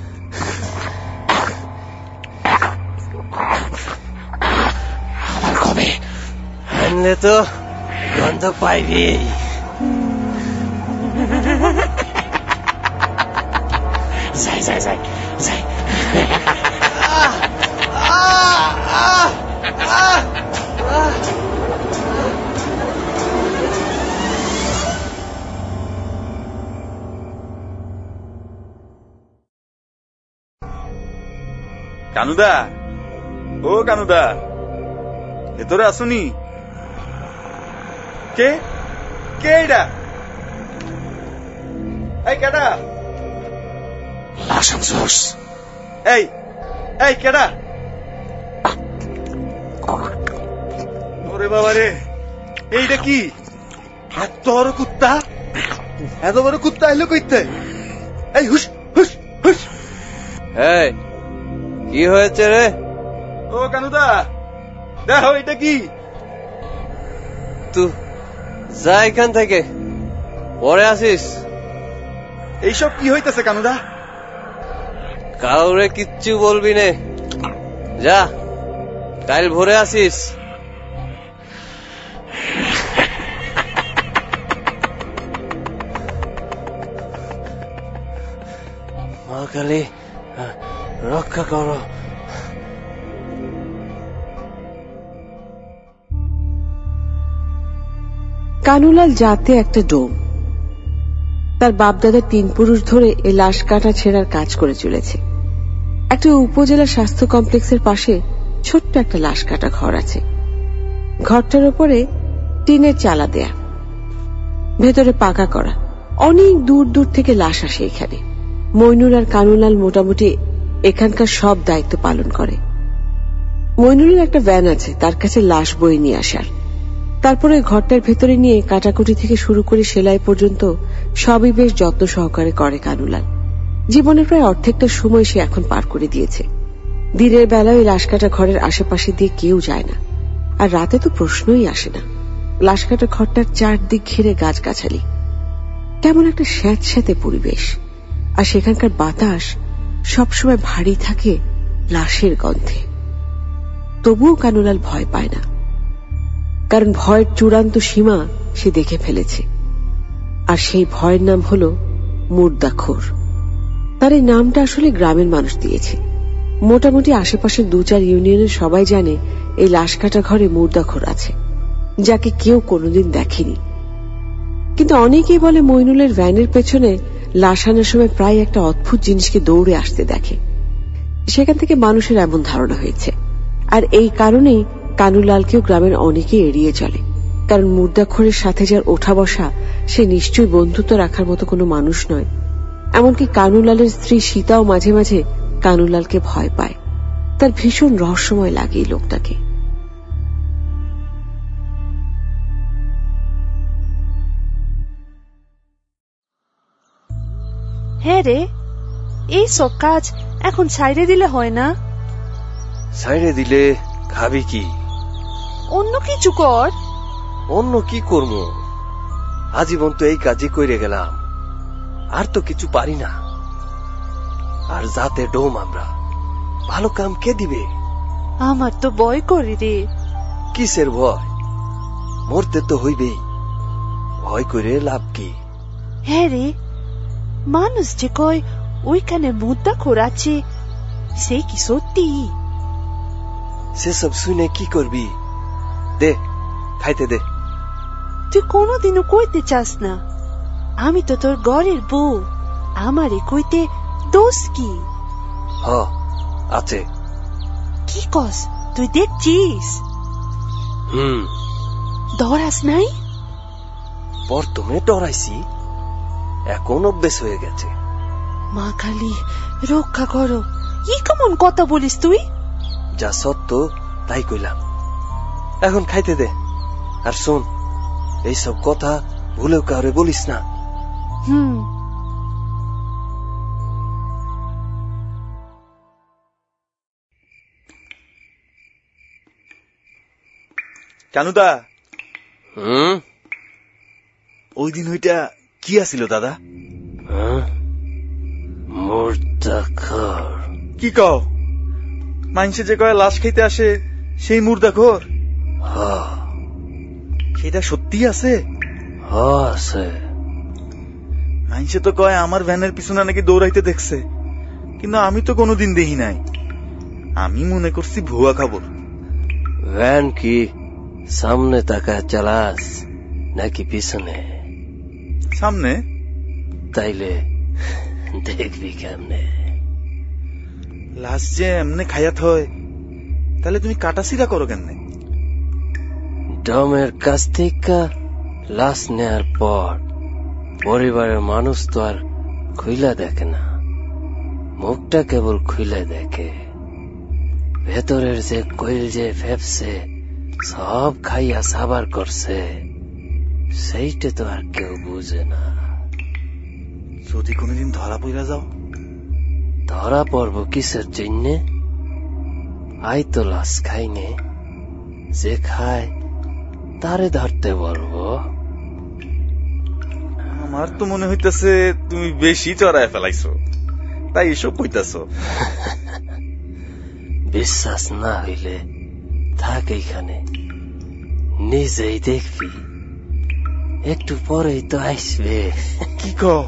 কবে আনলে তো গন্ধ পাইবি। যাই যাই যাই যাই।
কানুদা, ও কানুদা, ভেতরে আসুনি? কে কে এটা? এই কেডা? এই এই কেডা? ওরে বাবা রে, এইটা কি? এত বড় কুত্তা, এত বড় কুত্তা এলো কইতে? এই হুস হুস হুস।
এই কি হয়েছে রে?
ও কানুদা, দেখো এটা কি?
তুই যা এখান থেকে, পরে আসিস।
এইসব কি হইতেছে কানুদা?
কাউরে কিচ্ছু বলবি নে, যা কাল ভোরে আসিস। মা কালী রক্ষা করো।
কানুলাল জাতে একটা ডোম। তার বাপদাদা 3 পুরুষ ধরে এই লাশ কাটা ছেঁড়ার কাজ করে চলেছে। একটা উপজেলা স্বাস্থ্য কমপ্লেক্সের পাশে ছোট্ট একটা লাশ কাটা ঘর আছে। ঘরটার উপরে টিনের চালা দেয়া, ভেতরে পাকা করা। অনেক দূর দূর থেকে লাশ আসে এখানে। মইনুল আর কানুলাল মোটামুটি এখানকার সব দায়িত্ব পালন করে। মইনুলের একটা ভ্যান আছে তার কাছে লাশ বয়ে নিয়ে আসার। তারপরে ঘরটার ভেতরে নিয়ে কাটাকুটি থেকে শুরু করে সেলাই পর্যন্ত সবই বেশ যত্ন সহকারে করে কানুলাল। জীবনের প্রায় অর্ধেকটা সময় সে এখন পার করে দিয়েছে। দিনের বেলায় ওই লাশ কাটা ঘরের আশেপাশে দিয়ে কেউ যায় না, আর রাতে তো প্রশ্নই আসে না। লাশ কাটা ঘরটার চারদিক ঘিরে গাছগাছালি, কেমন একটা স্যাঁতস্যাঁতে পরিবেশ। আর সেখানকার বাতাস সবসময় ভারী থাকে লাশের গন্ধে। তবুও কানুলাল ভয় পায় না, কারণ ভয়ের চূড়ান্ত সীমা সে দেখে ফেলেছে। আর সেই ভয়ের নাম হল মুর্দাখোর। তার এই নামটা আসলে গ্রামের মানুষ দিয়েছে। মোটামুটি আশেপাশের 2-4 ইউনিয়নের সবাই জানে এই লাশ কাটা ঘরে মুর্দাখোর আছে, যাকে কেউ কোনোদিন দেখেনি। কিন্তু অনেকেই বলে মইনুলের ভ্যানের পেছনে লাশ আনার সময় প্রায় একটা অদ্ভুত জিনিসকে দৌড়ে আসতে দেখে। সেখান থেকে মানুষের এমন ধারণা হয়েছে। আর এই কারণেই কানুলালকেও গ্রামের অনেকে এড়িয়ে চলে, কারণ মুর্দাখোরের সাথে যার ওঠা বসা সে নিশ্চয়ই বন্ধুত্ব রাখার মতো কোনো মানুষ নয়। এমনকি কানুলালের স্ত্রী সীতাও মাঝে মাঝে কানুলালকে ভয় পায়। তার ভীষণ রহস্যময় লাগে এই লোকটাকে।
হ্যাঁ রে, এই সব কাজ এখন ছাইড়ে দিলে হয় না?
ছাইড়ে দিলে খাবি কি?
অন্য কিছু কর।
অন্য কি করব? আজীবন তো এই কাজই কইরে গেলাম, আর তো কিছু পারি না। আর যাতে ডোম আমরা, ভালো কাম কে দিবে?
আমার তো ভয় করে রে।
কিসের ভয়? মরতে তো হইবেই, ভয় করে লাভ কি?
হ্যাঁ রে, মানুষ যে কয় ওইখানে মুর্দাখোর আছে, সে কি সত্যি?
সেসব শুনে কি করবি? দে খাইতে দে।
তুই কোনোদিনও কইতে চাস না আমি তো তোর ঘরের বউ, আমারে কইতে দোষ কি?
হ আছে।
কি কস তুই দেখছিস? ডরাস নাই?
প্রথমে ডরাইছি, এখন অভ্যেস হয়ে গেছে।
মা কালী রক্ষা করো, কি কেমন কথা বলিস তুই?
যা সত্য তাই কইলাম, এখন খাইতে দে। আর শোন, এইসব কথা ভুলেও কাউরে বলিস না।
কানুদা, ওই দিন ওইটা কি আছিল দাদা? কি কও? মানুষে যে কয় লাশ খাইতে আসে সেই মুর্দাখোর? সেটা সত্যি আছে?
আছে।
মানুষে তো কয় আমার ভ্যানের পিছনে নাকি দৌড়াইতে দেখছে, কিন্তু আমি তো কোনোদিন দেখি নাই। আমি মনে করছি ভুয়া খবর।
ভ্যান কি সামনে তাকায় চালাস নাকি পিছনে?
সামনে।
তাইলে দেখবি কেমনে?
লাশ যে এমনে খাইয়াত হয়, তাহলে তুমি কাটাছিরা করো কেমনে?
ডমের কাছ থেকে লাশ নেয়ার পর পরিবারের মানুষ তো আর খুইলা দেখে না, মুখটা কেবল খুইলা দেখে। ভেতরের যে কইল যে ফেপসে সব খাইয়া সাবার করছে, সেইটা তো আর কেউ বুঝে না।
যদি কোনদিন ধরা পড়া যাও?
ধরা পড়ব কিসের জন্যে? আই তো লাশ খাইনে, যে খায় তারে ধরতে বলবো।
আমার তো মনে হইতেছে তুমি বেশি চড়ায় ফেলাইছো, তাই এসব কইতাছ।
বিশ্বাস না হইলে থাক এইখানে, নিজেই দেখবি, একটু পরেই তো আসবে।
কি কও?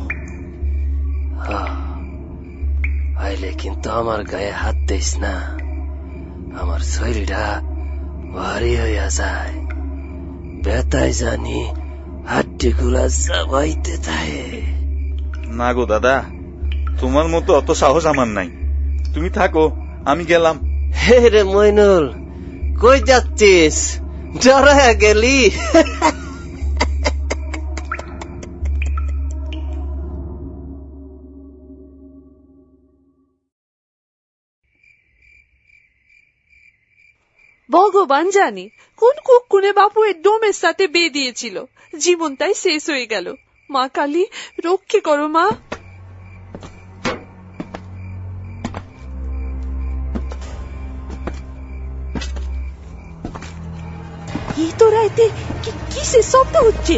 আইলে কিন্তু আমার গায়ে হাত দিস না, আমার শরীরটা ভারী হইয়া যায়, ব্যথায় জানি হাড্ডি গুলা চাবাইতে থাকে।
না গো দাদা, তোমার মতো অত সাহস আমার নাই। তুমি থাকো, আমি গেলাম।
হে রে মইনুল, কই যাচ্ছিস? ডরায়া গেলি?
ভগবান জানে কোন কুকুরে বাপুয়ের ডোমের সাথে বিয়ে দিয়েছিল, জীবনটাই শেষ হয়ে গেল। মা কালী রক্ষে করো মা। এই তো রাইতে কিসের শব্দ হচ্ছে?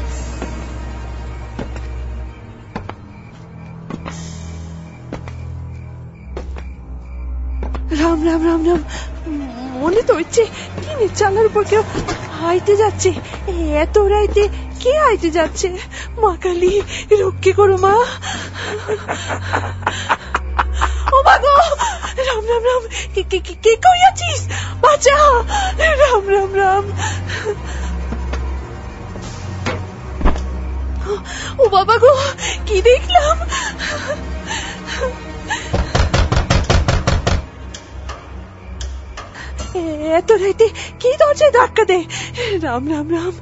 রাম রাম রাম রাম, মনে তো হচ্ছে টিনের চালার উপর কেউ হাইটে যাচ্ছে। এত রাইতে কে হাইটে যাচ্ছে? মা কালী রক্ষে করো মা। ও মা গো, রাম রাম রাম, কে কই আছিস? বাঁচা, রাম রাম রাম। ও বাবা গো, কি দেখলাম? এত রাইতে কি দরজায় ধাক্কা দেয়? রাম রাম রাম।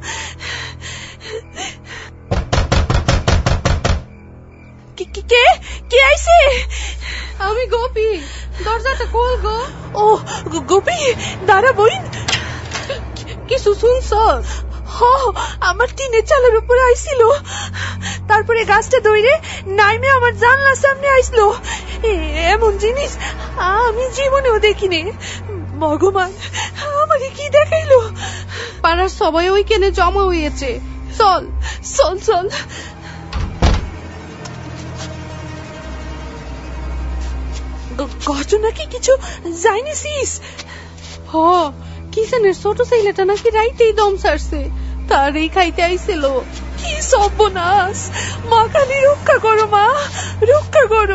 কে আইছে?
আমি গোপী, দরজাটা খোল গো।
ও গোপী, দাঁড়া বইন।
কিছু শুনছ?
আমার টিনের চালের উপর আইছিল, তারপরে গাছটা ধরে নাইমে আমার জানলার সামনে আইসলো। এমন জিনিস আমি জীবনেও দেখিনি। ভগবান আমারে কি দেখাইলো?
পাড়ার সবাই ওইখানে জমা হয়েছে, চল
চল চল। ঘটনা কি কিছু জানিস?
কিষানের ছোট ছেলেটা নাকি রাইতেই দম সারছে, তারই খাইতে আইছিল।
কি সর্বনাশ! মা কালী রক্ষা করো মা, রক্ষা করো।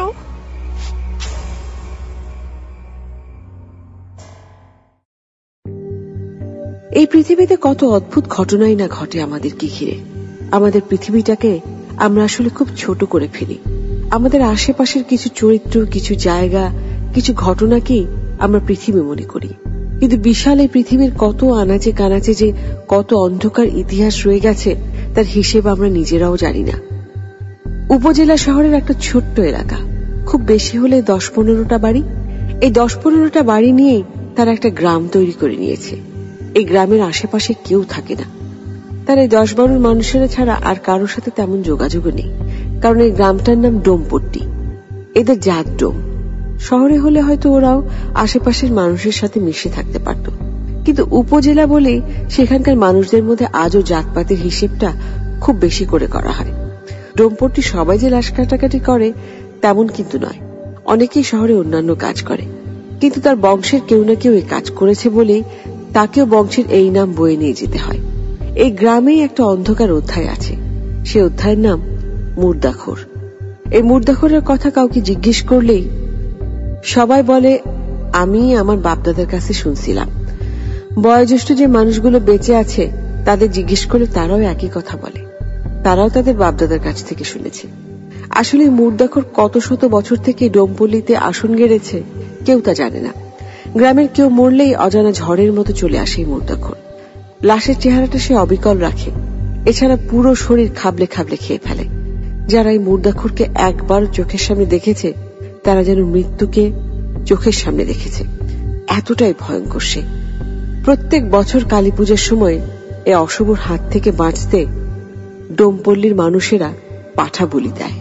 এই পৃথিবীতে কত অদ্ভুত ঘটনাই না ঘটে আমাদেরকে ঘিরে। আমাদের পৃথিবীটাকে আমরা আসলে খুব ছোট করে ফেলি। আমাদের আশেপাশের কিছু চরিত্র, কিছু জায়গা, কিছু ঘটনাকেই আমরা পৃথিবী মনে করি, কিন্তু বিশাল এই পৃথিবীর কত আনাচে কানাচে যে কত অন্ধকার ইতিহাস রয়ে গেছে তার হিসেব আমরা নিজেরাও জানি না। উপজেলা শহরের একটা ছোট্ট এলাকা, খুব বেশি হলে 10-15টা বাড়ি। এই 10-15টা বাড়ি নিয়েই তারা একটা গ্রাম তৈরি করে নিয়েছে। এই গ্রামের আশেপাশে কেউ থাকে না। তার এই 10-12 মানুষেরা ছাড়া আর কারোর সাথে তেমন যোগাযোগও নেই, কারণ এই গ্রামটার নাম ডোমপট্টি। এদের জাত ডোম। শহরে হলে হয়তো ওরাও আশেপাশের মানুষের সাথে মিশে থাকতে পারত, কিন্তু উপজেলা বলেই সেখানকার মানুষদের মধ্যে আজও জাতপাতের হিসেবটা খুব বেশি করে করা হয়। ডোমপট্টি সবাই যে লাশ কাটাকাটি করে তেমন কিন্তু নয়। অনেকেই শহরে অন্যান্য কাজ করে, কিন্তু তার বংশের কেউ না কেউ এই কাজ করেছে বলেই তাকেও বংশের এই নাম বয়ে নিয়ে যেতে হয়। এই গ্রামেই একটা অন্ধকার অধ্যায় আছে। সে অধ্যায়ের নাম মুর্দাখোর। এই মুর্দাখোরের কথা কাউকে জিজ্ঞেস করলেই সবাই বলে, আমি আমার বাপদাদার কাছে শুনছিলাম। বয়োজ্যেষ্ঠ যে মানুষগুলো বেঁচে আছে তাদের জিজ্ঞেস করলে তারাও একই কথা বলে, তারাও তাদের বাপদাদার কাছ থেকে শুনেছে। আসলে মুর্দাখোর কত শত বছর থেকে ডোমপল্লিতে আসন গেড়েছে কেউ তা জানে না। গ্রামের কেউ মরলেই অজানা ঝড়ের মতো চলে আসে এই মুর্দাখোর। লাশের চেহারাটা সে অবিকল রাখে, এছাড়া পুরো শরীর খাবলে খাবলে খেয়ে ফেলে। যারা এই মুর্দাখোরকে একবার চোখের সামনে দেখেছে তারা যেন মৃত্যুকে চোখের সামনে দেখেছে, এতটাই ভয়ঙ্কর সে। প্রত্যেক বছর কালী পূজার সময় এ অশুভর হাত থেকে বাঁচতে ডোমপল্লির মানুষেরা পাঠা বলি দেয়।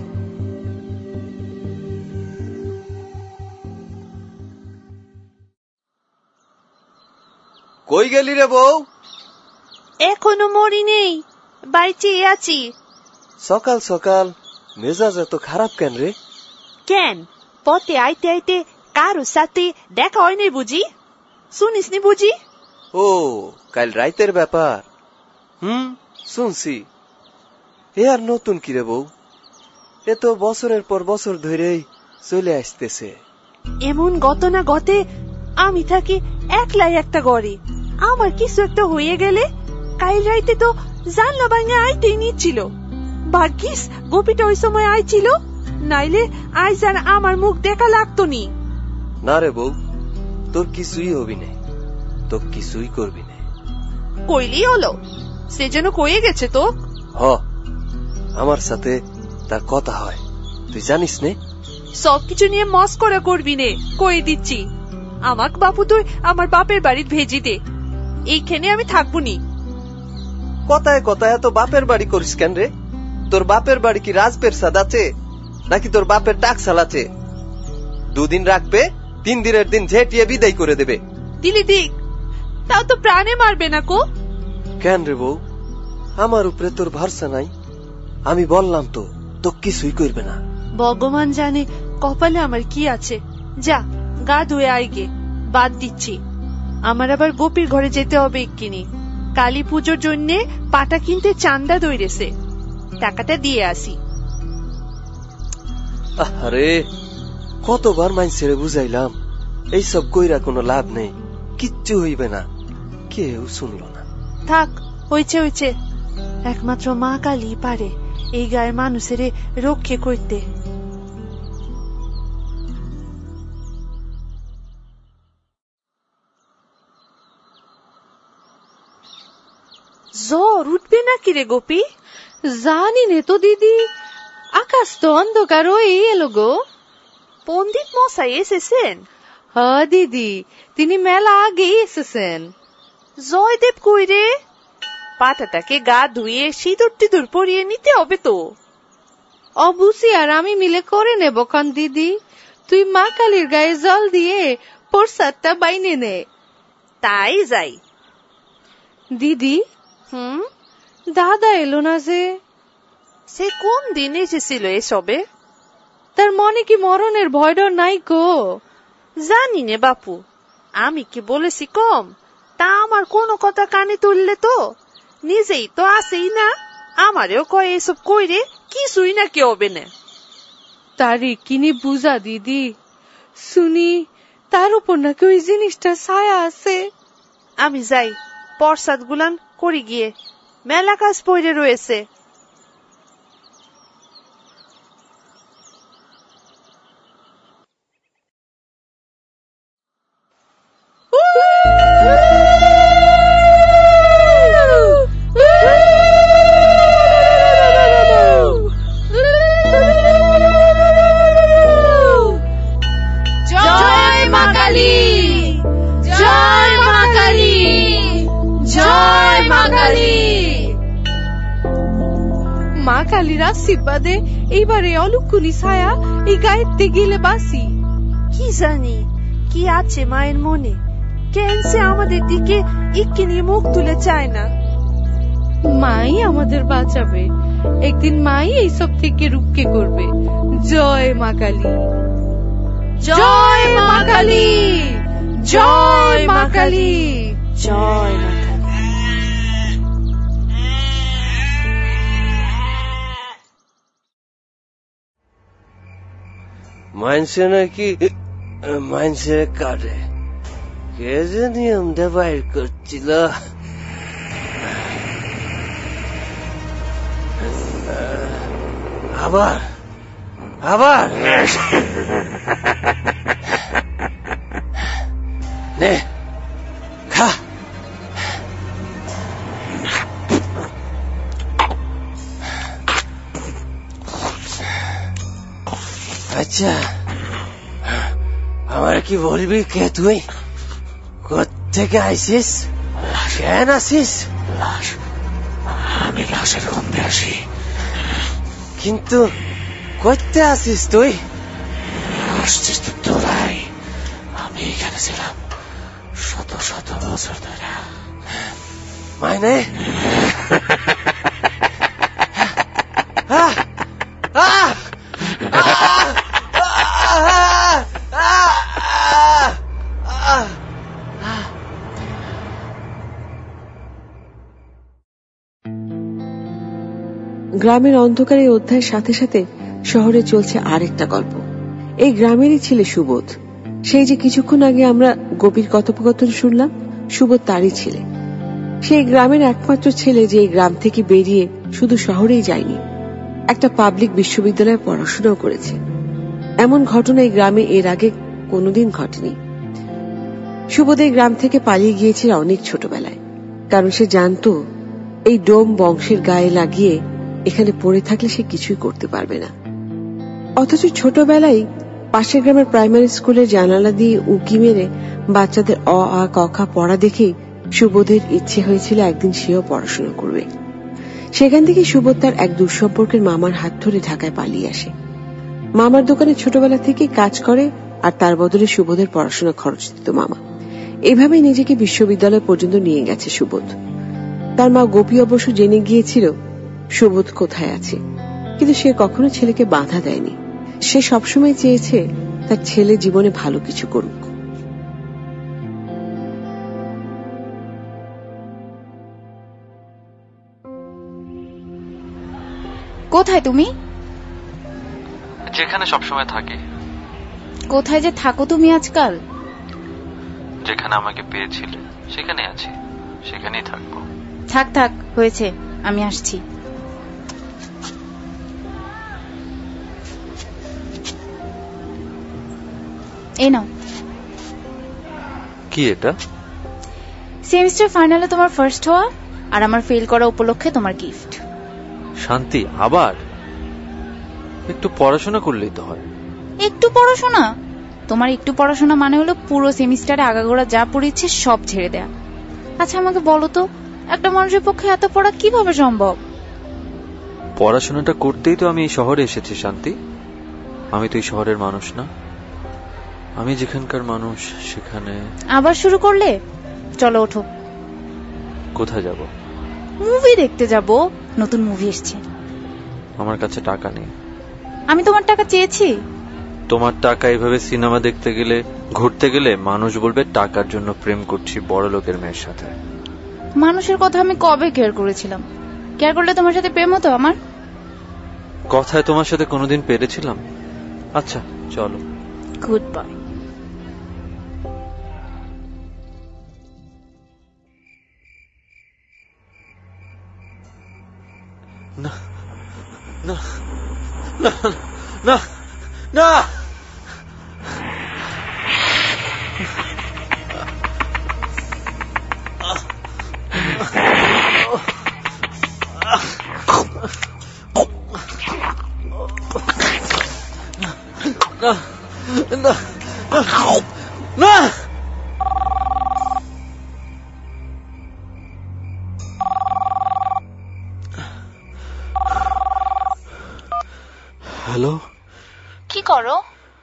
কই গেলি রে বউ?
এখনো মরি নেই, বাইচে আছি।
সকাল সকাল মেজাজ এত খারাপ কেন রে?
কেন, পথে আইতে আইতে কারো সাথে দেখা হয়নি বুঝি? শুনিস নি বুঝি?
ও, কাল রাইতের ব্যাপার। শুনছি। এ আর নতুন কি রে বউ? এ তো বছরের পর বছর ধরেই চলে আসতেছে।
এমন ঘটনা ঘটে, আমি থাকি একলাই একটা ঘরে। আমার কিছু একটা হয়ে গেলে কাল রাইতে তো জানলা ভাঙে আইতেই নিচ্ছিল। ভাগ্যিস গোপীটা ওই সময় আইছিল, নাইলে আজ আর আমার মুখ দেখা লাগতো নি।
না রে বউ, তোর কিছুই হবি না, তো কিছুই করবি না।
কইলি হলো, সে যেন কয়ে গেছে তো।
হ, আমার সাথে তার কথা হয়, তুই জানিস নে।
সবকিছু নিয়ে মস্করা করবি নে, কয়ে দিচ্ছি। আমাক বাপু তুই আমার বাপের বাড়ির ভেজি দে, এইখানে আমি থাকবো নি।
কথায় কথায় এত বাপের বাড়ি করিস কেন রে? তোর বাপের বাড়ি কি রাজপ্রাসাদ আছে, নাকি তোর বাপের টাকশাল আছে? 2 দিন রাখবে, 3 দিনের দিন ঝেঁটিয়ে বিদায় করে দেবে।
দিলি দিক, তাও তো প্রাণে মারবে না কো?
কেন রে বউ, আমার উপরে তোর ভরসা নাই? আমি বললাম তো, তো কিছুই করবে না।
ভগবান জানে কপালে আমার কি আছে। যা, গা ধুয়ে আয় গে, বাদ দিচ্ছি। আমার আবার গোপীর ঘরে যেতে হবে এক্ষুনি। কালী পুজোর জন্য পাটা কিনতে চান্দা দইরেছে, টাকাটা দিয়ে আসি।
আরে কতবার মাইনছেরে বুঝাইলাম, এইসব কইরা কোনো লাভ নেই, কিচ্ছু হইবে না। কেউ শুনল না।
থাক, হইছে হইছে। একমাত্র মা কালী পারে এই গায়ের মানুষের রক্ষে করতে। জ্বর উঠবে নাকি রে গোপী?
জানি নে তো দিদি, আকাশ তো অন্ধকার হয়ে এলো গো।
পণ্ডিত মশাই এসেছেন?
হ্যাঁ দিদি, তিনি মেলা আগেই এসেছেন।
জয়দেব কই রে? পাটাটাকে গা ধুয়ে সিঁদুর টিঁদুর পরিয়ে নিতে হবে তো।
অবুসি আর আমি মিলে করে নেব খান দিদি। তুই মা কালীর গায়ে জল দিয়ে প্রসাদটা বাইনে নে।
তাই যাই।
দিদি, দাদা এলো না যে?
সে কোন দিন এসেছিল এসবে?
তার মনে কি মরণের ভয় ডর নাই গো?
জানি নে বাপু, আমি কি বলেছি কম? তা আমার কোনো কথা কানে তুললে তো নিজেই তো আসেই না। আমারেও কয় এসব কইরে কিছুই নাকি হবে না।
তারি কিনি বুঝা দিদি, শুনি তার উপর নাকি ওই জিনিসটা ছায়া আছে।
আমি যাই, প্রসাদ গুলান করি গিয়ে, মেলা কাজ পড়ে রয়েছে।
জয় মা কালী, জয় মা কালী, জয় মা কালী। মা কালীর আশীর্বাদে এইবারে অলুকুনি ছায়া এই গায়েতে গেলে বাসি।
কি জানি কি আছে মায়ের মনে, কেন সে আমাদের দিকে ইক্কিনি মুখ তুলে চায় না।
মাই আমাদের বাঁচাবে, একদিন মাই এইসব থেকে রুখকে করবে। জয় মা কালী, জয় মা কালী, জয় মা কালী,
জয় মা কালী।
মানছে নাকি মানছে কাটে, কে যে নিয়মটা বাইর করছিল। আবার আবার নে খা। আচ্ছা, আমার কি বলবি কে তুই? কোত্থেকে আইসিস? কেন আসিস?
আমি লাশের গন্ধে আসি।
কিন্তু করতে আসিস তুই?
আসছিস তো তোরাই। আমি এখানে ছিলাম শত শত বছর ধরে।
মানে
গ্রামের অন্ধকারে অধ্যায়ের সাথে সাথে শহরে চলছে আরেকটা গল্প। এই গ্রামেরই ছেলে সুবোধ। সেই যে কিছুক্ষণ আগে আমরা গোপীর কথোপকথন শুনলাম, সুবোধ তারই ছেলে। সেই গ্রামের একমাত্র ছেলে যে এই গ্রাম থেকে বেরিয়ে শুধু শহরেই যায়নি, একটা পাবলিক বিশ্ববিদ্যালয়ে পড়াশোনাও করেছে। এমন ঘটনা এই গ্রামে এর আগে কোনোদিন ঘটেনি। সুবোধ এই গ্রাম থেকে পালিয়ে গিয়েছিল অনেক ছোটবেলায়, কারণ সে জানতো এই ডোম বংশের গায়ে লাগিয়ে এখানে পড়ে থাকলে সে কিছুই করতে পারবে না। অথচ ছোটবেলায় পাশের গ্রামের প্রাইমারি স্কুলের জানালা দিয়ে উঁকি মেরে বাচ্চাদের অ আ ক খ পড়া দেখেই সুবোধের ইচ্ছে হয়েছিল একদিন সেও পড়াশোনা করবে। সেখান থেকে সুবোধ তার এক দুঃসম্পর্কের মামার হাত ধরে ঢাকায় পালিয়ে আসে। মামার দোকানে ছোটবেলা থেকে কাজ করে, আর তার বদলে সুবোধের পড়াশোনা খরচ দিত মামা। এভাবেই নিজেকে বিশ্ববিদ্যালয় পর্যন্ত নিয়ে গেছে সুবোধ। তার মা গোপী অবশ্য জেনে গিয়েছিল সুবোধ কোথায় আছে, কিন্তু সে কখনো ছেলেকে বাধা দেয়নি। সে সবসময় চেয়েছে তার ছেলে জীবনে ভালো কিছু করুক।
কোথায় তুমি?
যেখানে সবসময় থাকি।
কোথায় যে থাকো তুমি আজকাল?
যেখানে আমাকে পেয়েছিলে সেখানে আছি, সেখানেই থাকবো।
থাক থাক, হয়েছে, আমি আসছি। এই নাও।
কি এটা?
সেমিস্টার ফাইনালে তোমার ফার্স্ট হওয়া আর আমার ফেল করা উপলক্ষে তোমার গিফট।
শান্তি, আবার একটু পড়াশোনা করলেই তো হয়।
একটু পড়াশোনা? তোমার একটু পড়াশোনা মানে হলো পুরো সেমিস্টারে আগাগোড়া যা পড়েছে সব ছেড়ে দেয়া। আচ্ছা আমাকে বলো তো, একটা মানুষের পক্ষে এত পড়া কিভাবে সম্ভব?
পড়াশোনাটা করতেই তো আমি এই শহরে এসেছি শান্তি। আমি তো এই শহরের মানুষ না, আমি যেখানকার মানুষ সেখানে।
আবার শুরু করলে? চলো ওঠো।
কোথায় যাব?
মুভি দেখতে যাব, নতুন মুভি এসেছে।
আমার কাছে টাকা নেই।
আমি তোমার টাকা চেয়েছি?
তোমার টাকা এভাবে সিনেমা দেখতে গেলে, ঘুরতে গেলে মানুষ বলবে টাকার জন্য প্রেম করছি বড় লোকের মেয়ের সাথে।
মানুষের কথা আমি কবে কেয়ার করেছিলাম? কেয়ার করলে তোমার সাথে প্রেম হতো আমার?
কথায় তোমার সাথে কোনোদিন পেরেছিলাম? আচ্ছা চলো।
Good bye.
না না না না। হ্যালো,
কি করো?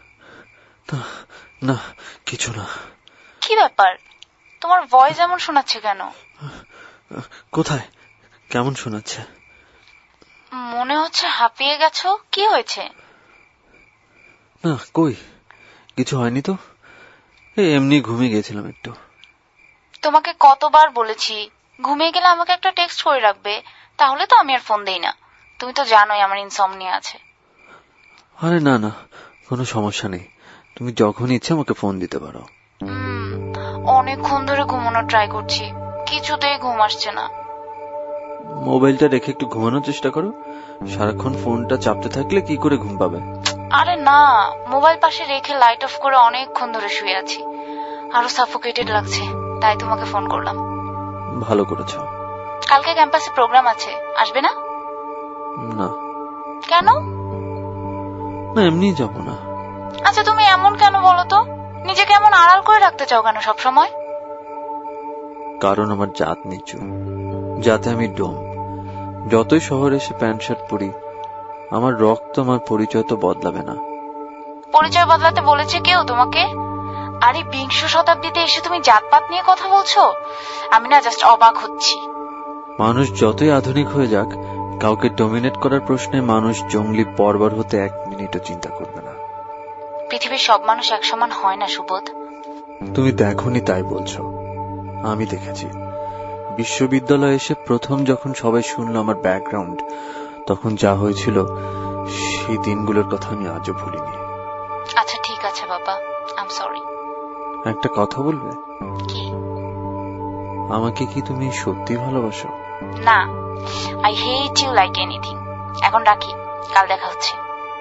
না কিছু না।
কি ব্যাপার, তোমার ভয়েস এমন শোনাচ্ছে কেন?
কোথায় কেমন শোনাচ্ছে?
মনে হচ্ছে হাঁপিয়ে গেছো। কি হয়েছে?
না কই, কিছু হয়নি তো, এমনি ঘুমিয়ে গেছিলাম একটু।
তোমাকে কতবার বলেছি ঘুমিয়ে গেলে আমাকে একটা টেক্সট করে রাখবে, তাহলে তো আমি আর ফোন দেই না। তুমি তো জানোই আমার ইনসমনিয়া আছে।
আরে না না, কোনো সমস্যা নেই, তুমি যখন ইচ্ছে আমাকে ফোন দিতে পারো।
অনেকক্ষণ ধরে ঘুমানোর ট্রাই করছি, কিছুতেই ঘুম আসছে না।
মোবাইলটা রেখে একটু ঘুমানোর চেষ্টা করো, সারাক্ষণ ফোনটা চাপতে থাকলে কি করে ঘুম পাবে?
আরে না, মোবাইল পাশে রেখে লাইট অফ করে অনেকক্ষণ ধরে শুয়ে আছি, আরো সাফোকেটেড লাগছে, তাই তোমাকে ফোন করলাম।
ভালো করেছো।
কালকে ক্যাম্পাসে প্রোগ্রাম আছে, আসবে না?
না।
কেন?
না এমনি যাবো না।
আচ্ছা তুমি এমন কেন বলো তো, নিজেকে এমন আড়াল করে রাখতে চাও কেন সব সময়?
কারণ আমার জাত নিচু, যাতে আমি ডোম। যতই শহরে এসে প্যান্ট শার্ট পরি, আমার রক্ত আমার পরিচয় তো বদলাবে না।
পরিচয় বদলাতে বলেছে কেউ তোমাকে? আরে 20 শতাব্দীতে এসে তুমি জাতপাত নিয়ে কথা বলছো? আমি না জাস্ট অবাক হচ্ছি।
মানুষ যতই আধুনিক হয়ে যাক, কাউকে ডমিনেট করার প্রশ্নে মানুষ জঙ্গলি বর্বর হতে 1 মিনিটও চিন্তা করবে না।
পৃথিবীর সব মানুষ এক সমান হয় না সুবোধ।
তুমি দেখোনি তাই বলছো, আমি দেখেছি। বিশ্ববিদ্যালয়ে এসে প্রথম যখন সবাই শুনলো আমার ব্যাকগ্রাউন্ড, তখন যা হয়েছিল সেই দিনগুলোর কথা আমি আজও ভুলিনি।
আচ্ছা ঠিক আছে বাবা, আই এম সরি।
একটা কথা বলবে?
কি?
আমাকে কি তুমি সত্যি ভালোবাসো?
না, I hate you like anything. এখন রাখি, কাল দেখা হচ্ছে।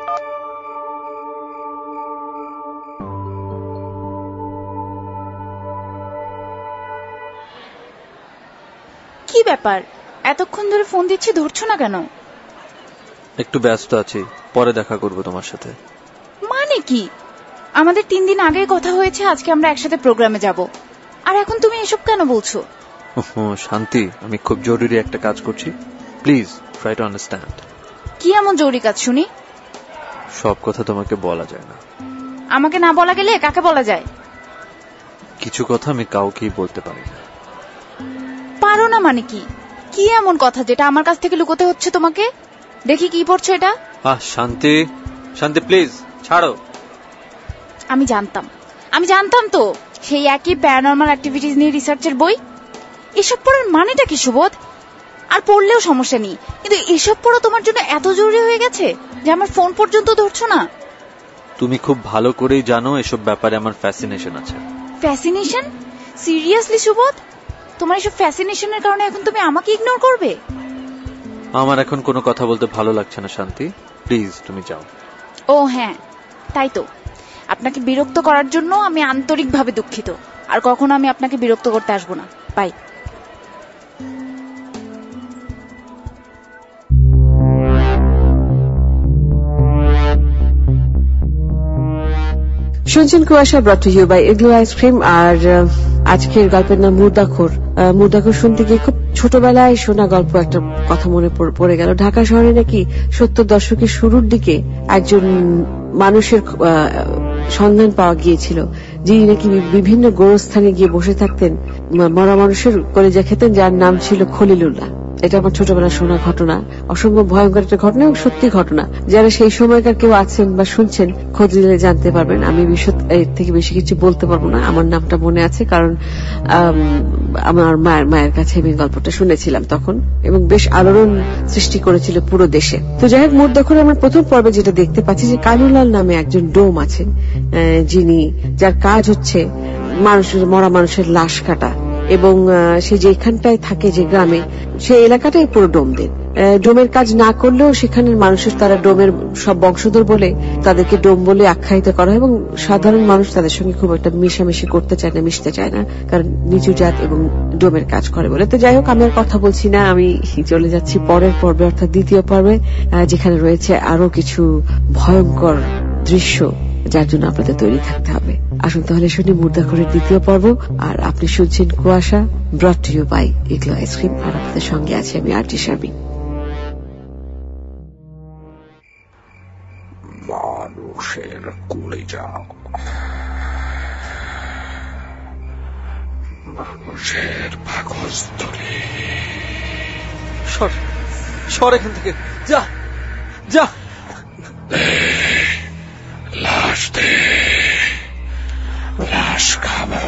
কি ব্যাপার, এতক্ষণ ধরে ফোন দিচ্ছি, ধরছো না কেন?
একটু ব্যস্ত আছি, পরে দেখা করব তোমার সাথে।
মানে কি? আমাদের 3 দিন আগেই কথা হয়েছে আজকে আমরা একসাথে প্রোগ্রামে যাব, আর এখন তুমি এসব কেন বলছো?
শান্তি, আমি খুব জরুরি একটা কাজ করছি, প্লিজ ট্রাই টু আন্ডারস্ট্যান্ড।
কি এমন জরুরি কাজ শুনি?
সব কথা তোমাকে বলা যায় না।
আমাকে না বলা গেলে কাকে বলা যায়?
কিছু কথা আমি কাউকেই বলতে পারি না।
পারো না মানে কি? কি এমন কথা যেটা আমার কাছ থেকে লুকোতে হচ্ছে তোমাকে? দেখি কি পড়ছো এটা।
শান্তি, শান্তি প্লিজ ছাড়ো।
আমি জানতাম তো সেই একই প্যারানরমাল অ্যাক্টিভিটিস নিয়ে রিসার্চের বই। এসব পড়ার মানেটা কি সুবোধ? আর পড়লেও সমস্যা নেই, কিন্তু এসব পড়া তোমার জন্য এত জরুরি হয়ে গেছে যে আমার ফোন পর্যন্ত ধরছো না।
তুমি খুব ভালো করেই জানো এসব ব্যাপারে আমার ফ্যাসিনেশন আছে।
ফ্যাসিনেশন? সিরিয়াসলি সুবোধ, তোমার এসব ফ্যাসিনেশনের কারণে এখন তুমি আমাকে ইগনোর করবে?
আমার এখন কোনো কথা বলতে ভালো লাগছে না শান্তি, প্লিজ তুমি যাও।
ও হ্যাঁ, তাই তো। আপনাকে বিরক্ত করার জন্য আমি আন্তরিকভাবে দুঃখিত, আর কখনো আমি আপনাকে বিরক্ত করতে আসবো না। বাই।
শুনছেন Kuasha, brought you by Igloo ice cream. আর আজকের গল্পের নাম মুর্দাখোর। মুর্দাখোর শুনতে গিয়ে খুব ছোটবেলায় শোনা গল্প একটা কথা মনে পড়ে গেল। ঢাকা শহরে নাকি 70 দশকের শুরুর দিকে একজন মানুষের সন্ধান পাওয়া গিয়েছিল, যিনি নাকি বিভিন্ন গোরস্থানে গিয়ে বসে থাকতেন, মরা মানুষের কলেজা খেতেন, যার নাম ছিল খলিলুল্লাহ। এটা আমার ছোটবেলায় শোনা ঘটনা, অসম্ভব ভয়ঙ্কর একটা ঘটনা এবং সত্যি ঘটনা। যারা সেই সময়কার কেউ আছেন বা শুনছেন, খোঁজ নিলে জানতে পারবেন। আমি এর থেকে বেশি কিছু বলতে পারবো না। আমার নামটা মনে আছে কারণ আমার মায়ের কাছে আমি গল্পটা শুনেছিলাম তখন, এবং বেশ আলোড়ন সৃষ্টি করেছিল পুরো দেশে। তো যাই হোক, মুর্দাখোর আমার প্রথম পর্বে যেটা দেখতে পাচ্ছি যে কানুলাল নামে একজন ডোম আছেন, যার কাজ হচ্ছে মরা মানুষের লাশ কাটা এবং সে যেখানটায় থাকে, যে গ্রামে, সেই এলাকাটাই পুরো ডোমদের। ডোমের কাজ না করলেও সেখানের মানুষের, তারা ডোমের সব বংশধর বলে তাদেরকে ডোম বলে আখ্যায়িত করা হয়, এবং সাধারণ মানুষ তাদের সঙ্গে খুব একটা মিশামিশি করতে চায় না, মিশতে চায় না, কারণ নিচু জাত এবং ডোমের কাজ করে বলে। তো যাই হোক, আমি আর কথা বলছি না, আমি চলে যাচ্ছি পরের পর্বে, অর্থাৎ দ্বিতীয় পর্বে, যেখানে রয়েছে আরো কিছু ভয়ঙ্কর দৃশ্য, যার জন্য আপনাদের তৈরি থাকতে হবে। আসুন তাহলে শুনি মুর্দাখোরের দ্বিতীয় পর্ব। আর আপনি শুনছেন Kuasha, brought to you by Igloo ice cream, আর আপনাদের সঙ্গে আছি আমি আরজি শারমিন।
মানুষের কলিজা, মানুষের পাকস্থলী।
সর এখান থেকে, যা যা।
লাশ দে, লাশ খাবো।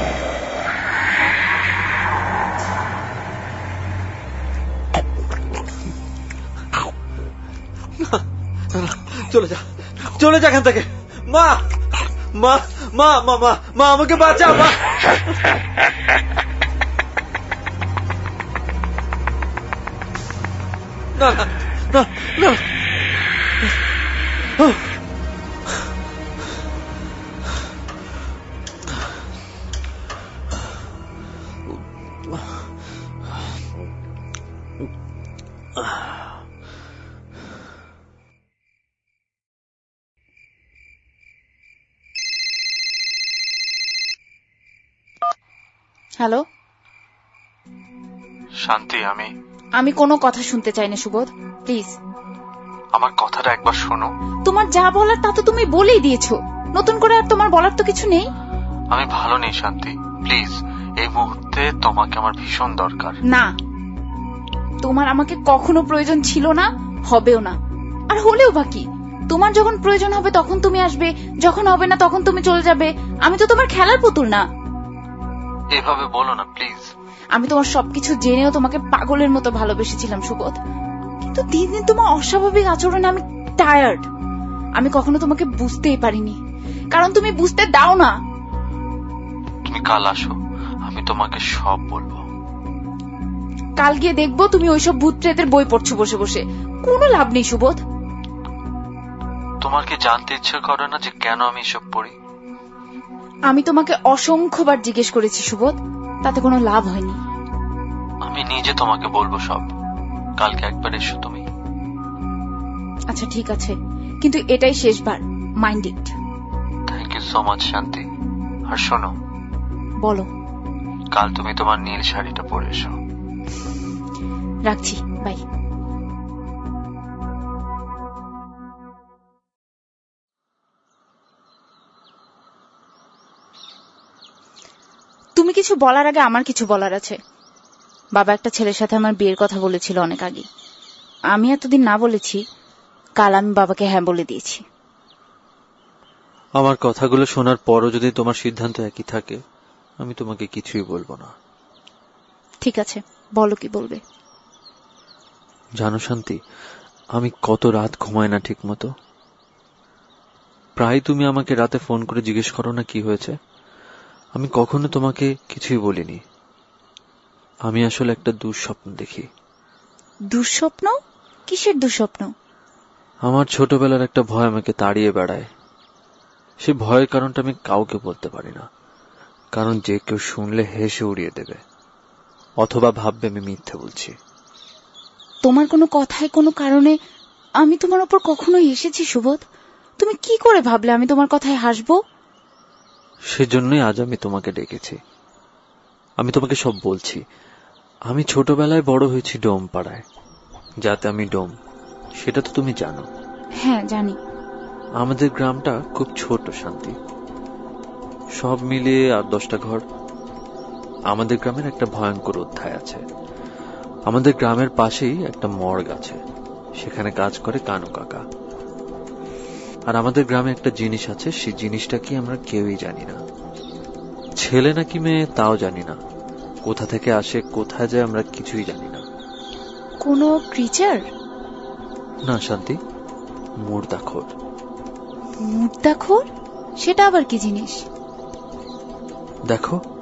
চলে যা, চলে যা এখান থেকে। মা মা মা মা মা মা আমাকে বাঁচা, মা। না না না,
হ্যালো
শান্তি,
আমি কোনো কথা শুনতে চাই না সুবোধ, প্লিজ
আমার কথাটা একবার শোনো।
তোমার যা বলার তা তো তুমি বলেই দিয়েছো, নতুন করে আর তোমার বলার তো কিছু নেই।
আমি ভালো নেই শান্তি, প্লিজ, এই মুহূর্তে তোমাকে আমার ভীষণ দরকার।
না, তোমার আমাকে কখনো প্রয়োজন ছিল না, হবেও না, আর হলেও বাকি। তোমার যখন প্রয়োজন হবে তখন তুমি আসবে, যখন হবে না তখন তুমি চলে যাবে। আমি তো তোমার খেলার পুতুল না।
এভাবে বলো না প্লিজ।
আমি তোমার সবকিছু জেনেও তোমাকে পাগলের মতো ভালোবেসেছিলাম সুবোধ, কিন্তু দিন দিন তোমার অস্বাভাবিক আচরণে আমি টায়ার্ড। আমি কখনো তোমাকে বুঝতেই পারিনি, কারণ তুমি বুঝতে দাও না।
তুমি কাল আসো, আমি তোমাকে সব বলবো।
কাল গিয়ে দেখবো তুমি ওইসব ভূত প্রেতের বই পড়ছো বসে বসে, কোনো লাভ নেই সুবোধ।
তোমার কি জানতে ইচ্ছে করে না যে কেন আমি এসব পড়ি?
আমি তোমাকে অসংখ্যবার জিজ্ঞেস করেছি সুবোধ, তাতে কোনো লাভ হয়নি।
আমি নিজে তোমাকে বলবো সব, কালকে একবার এসো তুমি।
আচ্ছা ঠিক আছে, কিন্তু এটাই শেষবার, mind it.
Thank you so much Shanti. আর শোনো,
বলো।
কাল তুমি তোমার নীল শাড়িটা পরে এসো।
রাখছি, বাই। তুমি কিছু বলার আগে আমার কিছু বলার আছে। বাবা একটা ছেলের সাথে আমার বিয়ের কথা বলেছিল অনেক আগে, আমি এতদিন না বলেছি, কাল আমি বাবাকে হ্যাঁ বলে দিয়েছি।
আমার কথাগুলো শোনার পরও যদি তোমার সিদ্ধান্ত একই থাকে, আমি তোমাকে কিছুই বলবো না।
ঠিক আছে, বলো কি বলবে।
জানো শান্তি, আমি কত রাত ঘুমাই না ঠিক মতো। প্রায় তুমি আমাকে রাতে ফোন করে জিজ্ঞেস করো না কি হয়েছে। আমি কখনো তোমাকে কিছুই বলিনি। আমি আসলে একটা দুঃস্বপ্ন দেখি।
দুঃস্বপ্ন? কিসের দুঃস্বপ্ন?
আমার ছোটবেলার একটা ভয় আমাকে তাড়িয়ে বেড়ায়। সে ভয়ের কারণটা আমি কাউকে বলতে পারি না, কারণ যে কেউ শুনলে হেসে উড়িয়ে দেবে, অথবা ভাববে আমি মিথ্যে বলছি।
তোমার কোনো কথায়, কোনো কারণে আমি তোমার উপর কখনো হেসেছি সুবোধ? তুমি কি করে ভাবলে আমি তোমার কথায় হাসবো?
সেজন্যই আজ আমি তোমাকে ডেকেছি। আমি তোমাকে সব বলছি। আমি ছোটবেলায় বড় হয়েছি ডোম পাড়ায়, যাতে আমি ডোম, সেটা তো তুমি জানো।
হ্যাঁ জানি।
আমাদের গ্রামটা খুব ছোট শান্তি, সব মিলিয়ে 8-10টা ঘর। আমাদের গ্রামের একটা ভয়ঙ্কর অধ্যায় আছে। আমাদের গ্রামের পাশেই একটা মর্গ আছে, সেখানে কাজ করে কানু কাকা। আর আমাদের গ্রামে একটা জিনিস আছে, সেই জিনিসটা কি আমরা কেউই জানি না। ছেলে নাকি মেয়ে তাও জানি না, কোথা থেকে আসে কোথায় যায় আমরা কিছুই জানি না।
কোনো ক্রিচার?
না শান্তি, মুর্দাখোর।
মুর্দাখোর? সেটা আবার কি জিনিস?
দেখো,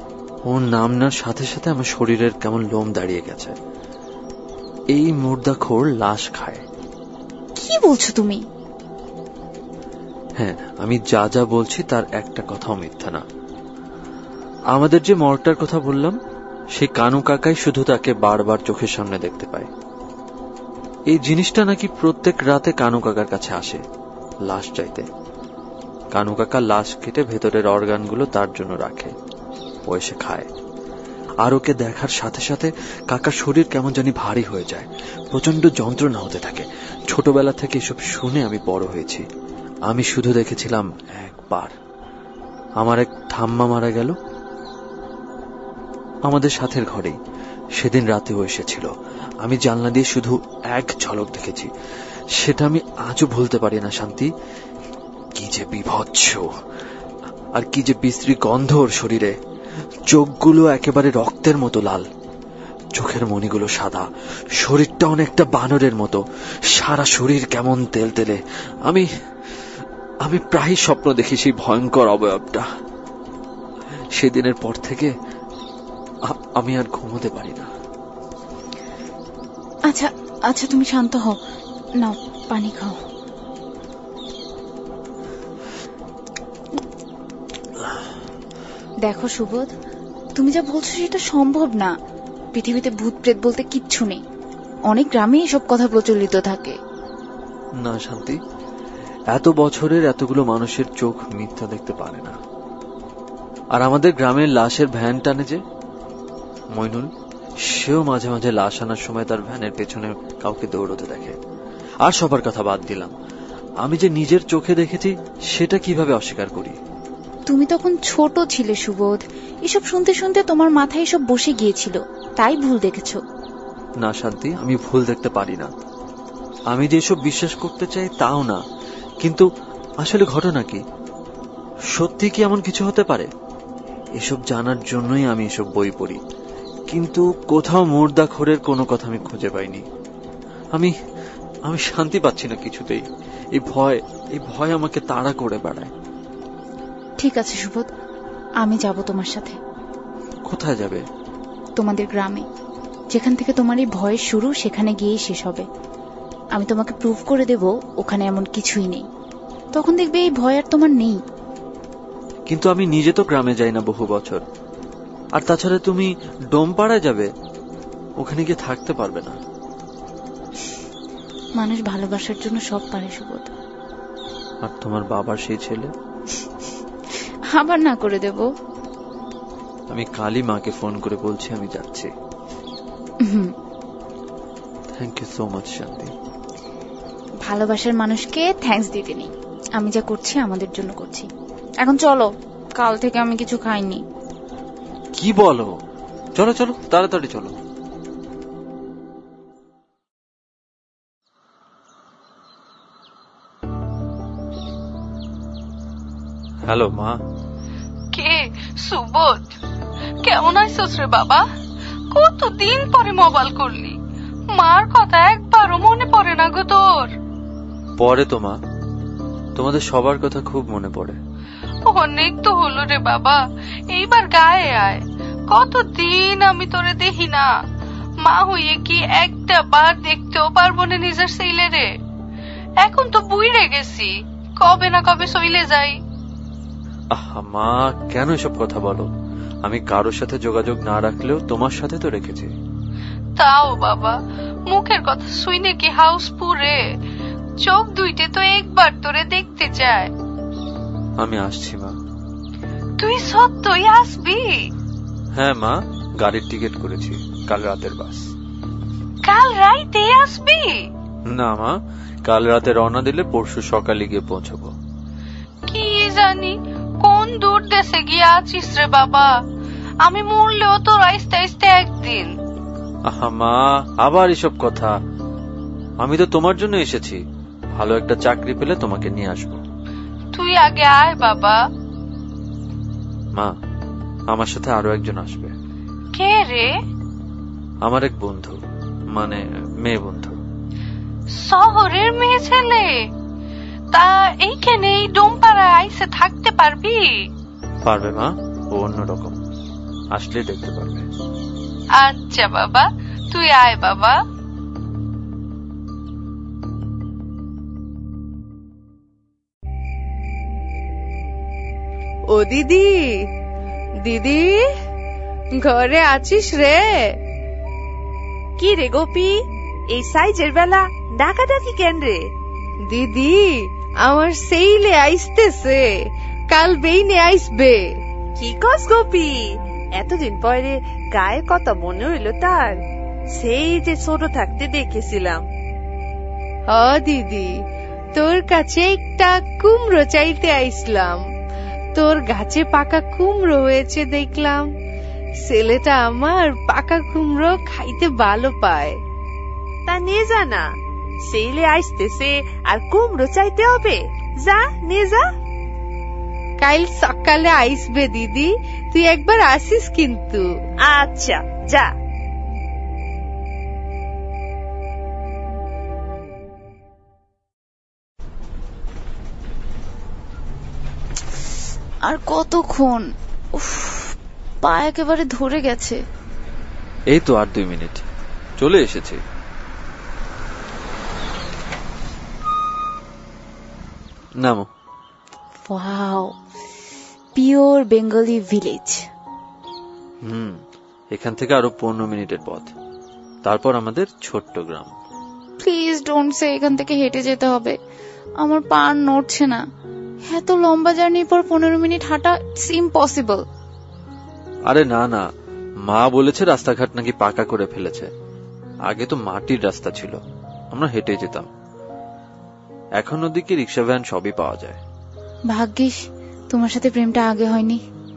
ওর নাম নেওয়ার সাথে সাথে আমার শরীরের কেমন লোম দাঁড়িয়ে গেছে। এই মুর্দাখোর লাশ খায়।
কি বলছো তুমি?
হ্যাঁ, আমি যা যা বলছি তার একটা কথাও মিথ্যা না। আমাদের যে মর্গটার কথা বললাম, সেই কানু কাকাই শুধু তাকে বারবার চোখের সামনে দেখতে পায়। এই জিনিসটা নাকি প্রত্যেক রাতে কানু কাকার কাছে আসে লাশ চাইতে। কানু কাকা লাশ কেটে ভেতরের অর্গানগুলো তার জন্য রাখে, ও এসে খায়। আর ওকে দেখার সাথে সাথে কাকার শরীর কেমন জানি ভারী হয়ে যায়, প্রচন্ড যন্ত্রণা হতে থাকে। ছোটবেলা থেকে এসব শুনে আমি বড় হয়েছি। আমি শুধু দেখেছিলাম একবার আমার এক ঠাম্মা মারা গেল আমাদের সাথের ঘরেই। সেদিন রাতেও এসেছিল। আমি জানলা দিয়ে শুধু এক ঝলক দেখেছি, সেটা আমি আজও ভুলতে পারি না। শান্তি, কি যে বিভৎস আর কি যে বিশ্রী গন্ধ ওর শরীরে। চোখগুলো একেবারে রক্তের মতো লাল, চোখের মণিগুলো সাদা, শরীরটা অনেকটা বানরের মতো, সারা শরীর কেমন তেলতেলে। আমি আমি প্রায় স্বপ্ন দেখি সেই ভয়ঙ্কর অবয়বটা। সেদিনের পর থেকে আমি আর ঘুমোতে পারি না।
আচ্ছা আচ্ছা, তুমি শান্ত হও, নাও পানি খাও। দেখো সুবোধ, তুমি যা বলছো সেটা সম্ভব না। পৃথিবীতে ভূত প্রেত বলতে কিচ্ছু নেই। অনেক গ্রামে এসব কথা প্রচলিত থাকে।
না শান্তি, এত বছরের এতগুলো মানুষের চোখ মিথ্যা দেখতে পারে না। আর আমাদের গ্রামের লাশের ভ্যান টানে যে মইনুল, সেও মাঝে মাঝে লাশ আনার সময় তার ভ্যানের পেছনে কাউকে দৌড়তে দেখে। আর সবার কথা বাদ দিলাম, আমি যে নিজের চোখে দেখেছি সেটা কিভাবে অস্বীকার করি?
তুমি তখন ছোট ছিলে সুবোধ, এসব শুনতে শুনতে তোমার মাথায় এসব বসে গিয়েছিল, তাই ভুল দেখেছো।
না শান্তি, আমি ভুল দেখতে পারি না। আমি যে এসব বিশ্বাস করতে চাই তাও না, কিন্তু আসলে ঘটনা কি? সত্যি কি এমন কিছু হতে পারে? এসব জানার জন্যই আমি এসব বই পড়ি, কিন্তু কোথাও মুর্দাখোরের কোনো কথা আমি খুঁজে পাইনি। আমি আমি শান্তি পাচ্ছি না কিছুতেই। এই ভয় আমাকে তাড়া করে বেড়ায়।
ঠিক আছে সুবোধ, আমি যাব তোমার সাথে।
কোথায় যাবে?
তোমাদের গ্রামে, যেখান থেকে তোমার এই ভয়ের শুরু, সেখানে গিয়েই শেষ হবে। আমি তোমাকে প্রুভ করে দেব ওখানে এমন কিছুই নেই। তখন দেখবে এই ভয় আর তোমার নেই।
কিন্তু আমি নিজে তো গ্রামে যাই না বহু বছর। আর তাছাড়া তুমি ডোমপাড়ায় যাবে, ওখানে গিয়ে থাকতে পারবে না।
মানুষ ভালোবাসার জন্য সব পারে সুবোধ।
আর তোমার বাবার সেই ছেলে?
আবার না করে দেব?
আমি কালই মাকে ফোন করে বলছি আমি যাচ্ছি। থ্যাংক ইউ সো মাচ শান্তি।
ভালোবাসার মানুষকে থ্যাঙ্কস দিতে নেই। আমি যা করছি আমাদের জন্য করছি। এখন চলো, কাল থেকে আমি কিছু খাইনি।
কি বলো? চলো চলো, তাড়াতাড়ি চলো। হ্যালো মা।
কে? সুবোধ, কেমন আছিস রে বাবা? কতদিন পরে মোবাইল করলি, মার কথা একবারও মনে পড়ে না গো তোর?
পরে তো মা, তোমাদের সবার কথা খুব মনে পড়ে।
অনেক তো হলো রে বাবা, এইবার গায়ে আয়। কতদিন আমি তোরে দেখি না, মা হইয়ে কি একটা বার দেখতেও পারবো না নিজের ছেলে রে। এখন তো বুইড়ে গেছি, কবে না কবে চলে যাই।
আহা মা, কেন এসব কথা বলো? আমি কারোর সাথে যোগাযোগ না রাখলেও তোমার সাথে তো রেখেছি।
তাও বাবা, মুখের কথা শুনে কি হাউস পুরে? চোখ দুইটে তো একবার তোরে দেখতে চায়।
আমি আসছি মা।
তুই সত্যই আসবি?
হ্যাঁ মা, গাড়ির টিকিট করেছি, কাল রাতের বাস।
কাল রাইতে আসবি?
না মা, কাল রাতে রওনা দিলে পরশু সকালে গিয়ে পৌঁছবো।
কি জানি কোন দূর দেশে গিয়ে আছিস রে বাবা, আমি মরলেও তোর আইসতে আইসতে একদিন।
আহা মা, আবার এসব কথা। আমি তো তোমার জন্য এসেছি, ভালো একটা চাকরি পেলে তোমাকে নিয়ে আসবো।
তুই আগে আয় বাবা।
মা, আমার সাথে আরো একজন আসবে।
কে রে?
আমার এক বন্ধু, মানে মেয়ে বন্ধু।
শহরের মেয়ে ছেলে? তা এইখানে এই ডোমপাড়ায় আইসে থাকতে পারবি?
পারবে মা, ও অন্যরকম। আসলে দেখতে পারবে।
আচ্ছা বাবা, তুই আয় বাবা। ও দিদি, দিদি ঘরে আছিস রে?
কি রে গোপী, এই সাইজের বেলা ডাকাডাকি কেন রে?
দিদি আমার সেইলে আইসতেছে, কাল বেইনে আইসবে।
কি কস গোপী, এতদিন পরে গায়ের কথা মনে হইল তার? সেই যে ছোট থাকতে দেখেছিলাম।
দিদি তোর কাছে একটা কুমড়ো চাইতে আইসলাম। তোর গাছে পাকা কুমড়ো হয়েছে দেখলাম। ছেলেটা আমার পাকা কুমড়ো খাইতে ভালো পায়।
তা নিয়ে যা না, সেইলে আইসতেছে আর কুমড়ো চাইতে হবে। যা নিয়ে যা।
কাল সকালে আইসবে দিদি, তুই একবার আসিস কিন্তু।
আচ্ছা যা।
আর কতক্ষণ? পা একেবারে ধরে গেছে।
এই তো আর 2 মিনিট, চলে এসেছি। নামো।
Wow, pure Bengali village.
এখান থেকে আরো 15 মিনিটের পথ, তারপর আমাদের ছোট্ট গ্রাম।
প্লিজ ডোন্ট সে এখান থেকে হেঁটে যেতে হবে। আমার পা নড়ছে না। এত লম্বা জার্নির পর 15 মিনিট হাঁটা ইটস ইম্পসিবল।
আরে না না, মা বলেছে রাস্তাঘাট নাকি পাকা করে ফেলেছে। আগে তো মাটির রাস্তা ছিল, আমরা হেঁটে যেতাম। এখন ওদিকে রিক্সা ভ্যান সবই পাওয়া যায়।
ভাগ্যিস তোমার সাথে প্রেমটা আগে হয়নি।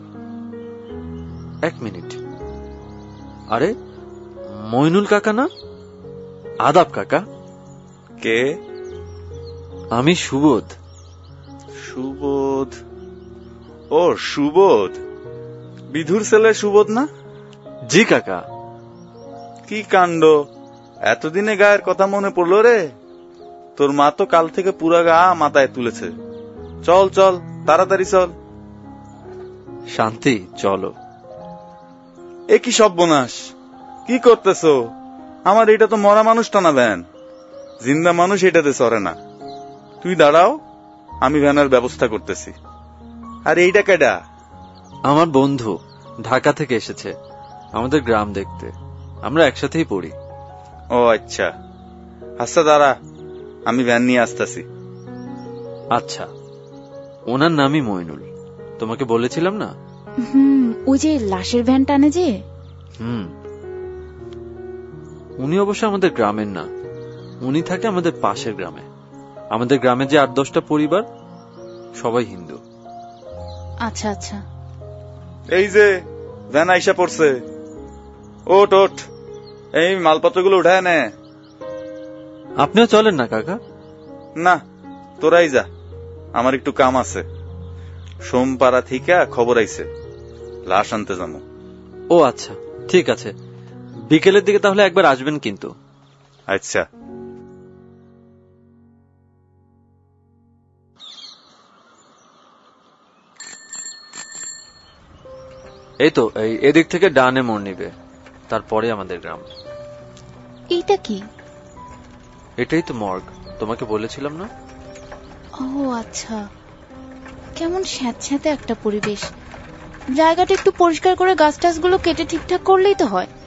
1 মিনিট। আরে মইনুল কাকা না? আদাব কাকা।
কে?
আমি সুবোধ।
সুবোধ? ও সুবোধ, বিধুর ছেলে সুবোধ না?
জি কাকা।
কি কাণ্ড, এতদিনে গায়ের কথা মনে পড়লো রে? তোর মা তো কাল থেকে পুরা গা মাথায় তুলেছে। চল চল তাড়াতাড়ি চল।
শান্তি, চলো।
এ কি সর্বনাশ, কি করতেছো? আমার এটা তো মরা মানুষ টানা ভ্যান, জিন্দা মানুষ এটাতে চড়ে না। তুই দাঁড়াও, আমি ভ্যানের ব্যবস্থা করতেছি। আর এইটা কেডা?
আমার বন্ধু, ঢাকা থেকে এসেছে আমাদের গ্রাম দেখতে। আমরা একসাথেই পড়ি।
ও আচ্ছা, আচ্ছা দাঁড়া, আমি ভ্যান নিয়ে আসতেছি।
আচ্ছা, ওনার নামই মইনুল, তোমাকে বলেছিলাম না?
ওই যে লাশের ভ্যান টানে যে।
উনি অবশ্য আমাদের গ্রামের না, উনি থাকে আমাদের পাশের গ্রামে। আমাদের গ্রামে যে 8-10টা পরিবার, সবাই হিন্দু।
আচ্ছা আচ্ছা।
এই যে ভ্যান আইসা পড়ছে, ওট ওট, এই মালপত্রগুলো উঠায় নে।
আপনিও চলেন না কাকা?
না, তোরাই যা, আমার একটু কাম আছে। সোমপাড়া থেকে খবর আইছে, লাশ আনতে যাবো।
ও আচ্ছা, ঠিক আছে, বিকেলের দিকে তাহলে একবার আসবেন কিন্তু।
আচ্ছা।
এই তো এদিক থেকে ডানে মোড় নিবে, তারপরে আমাদের গ্রাম।
এইটা কি?
এটাই তো মর্গ, তোমাকে বলেছিলাম না?
ও আচ্ছা, কেমন স্যাঁতস্যাঁতে একটা পরিবেশ। জায়গাটা একটু পরিষ্কার করে গাছ টাছগুলো কেটে ঠিকঠাক করলেই তো হয়।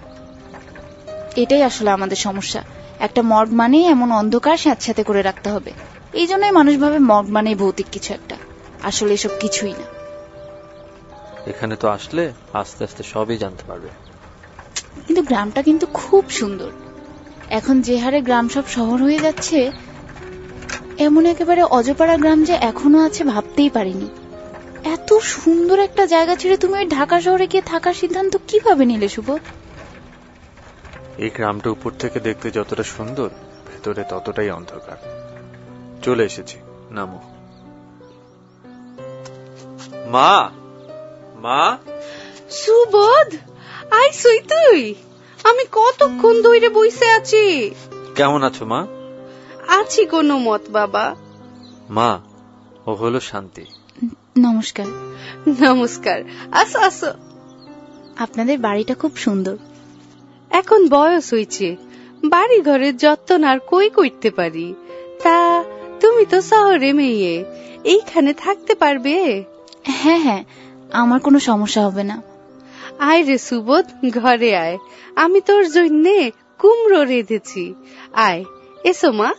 এটাই আসলে আমাদের সমস্যা। একটা মর্গ মানেই এমন অন্ধকার স্যাঁতস্যাঁতে করে রাখতে হবে। এই জন্যই মানুষ ভাবে মর্গ মানেই ভৌতিক কিছু একটা, আসলে এসব কিছুই না।
এখানে তো আসলে আস্তে আস্তে সবই জানতে পারবে।
কিন্তু গ্রামটা কিন্তু খুব সুন্দর। এখন যে হারে গ্রাম সব শহর হয়ে যাচ্ছে, এমন একেবারে অজপাড়া গ্রাম যে এখনো আছে ভাবতেই পারিনি। এত সুন্দর একটা জায়গা ছেড়ে তুমি ওই ঢাকা শহরে গিয়ে থাকার সিদ্ধান্ত কিভাবে নিলে সুবোধ?
এই গ্রামটা উপর থেকে দেখতে যতটা সুন্দর, ভেতরে ততটাই অন্ধকার। চলে এসেছি, নামো। মা, মা।
সুবোধ, আইসুই তুই? আমি কতক্ষণ ধরে বসে আছি।
কেমন আছো মা?
আছি কোনো মত বাবা।
মা, ও হলো শান্তি।
নমস্কার।
নমস্কার, আসো আসো।
আপনাদের বাড়িটা খুব সুন্দর।
এখন বয়স হইছে, বাড়ি ঘরের যত্ন আর কই করতে পারি। তা তুমি তো শহরে মেয়ে, এইখানে থাকতে পারবে?
হ্যাঁ হ্যাঁ, আমার কোনো সমস্যা হবে না।
আয় রে সুবোধ, ঘরে আয়, আমি তোর জন্যে কুমড়ো রেঁধেছি। আয়, এসো মা।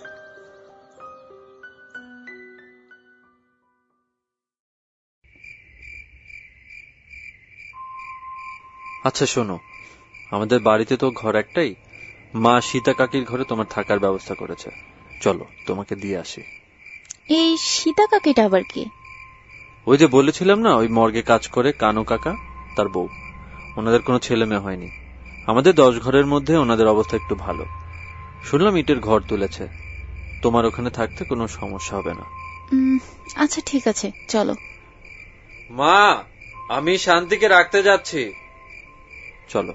আচ্ছা শোনো, আমাদের বাড়িতে তো ঘর একটাই, মা সীতা কাকির ঘরে তোমার থাকার ব্যবস্থা করেছে, চলো তোমাকে দিয়ে আসি।
এই সীতা কাকিটা আবার কি?
ওই যে বলেছিলাম না, ওই মর্গে কাজ করে কানু কাকা, তার বউ। ওনাদের কোনো ছেলে মেয়ে হয়নি। আমাদের 10 ঘরের মধ্যে ওনাদের অবস্থা একটু ভালো। শুনলাম ইটের ঘর তুলেছে, তোমার ওখানে থাকতে কোনো সমস্যা হবে না।
আচ্ছা ঠিক আছে, চলো।
মা, আমি শান্তিকে রাখতে যাচ্ছি, চলো।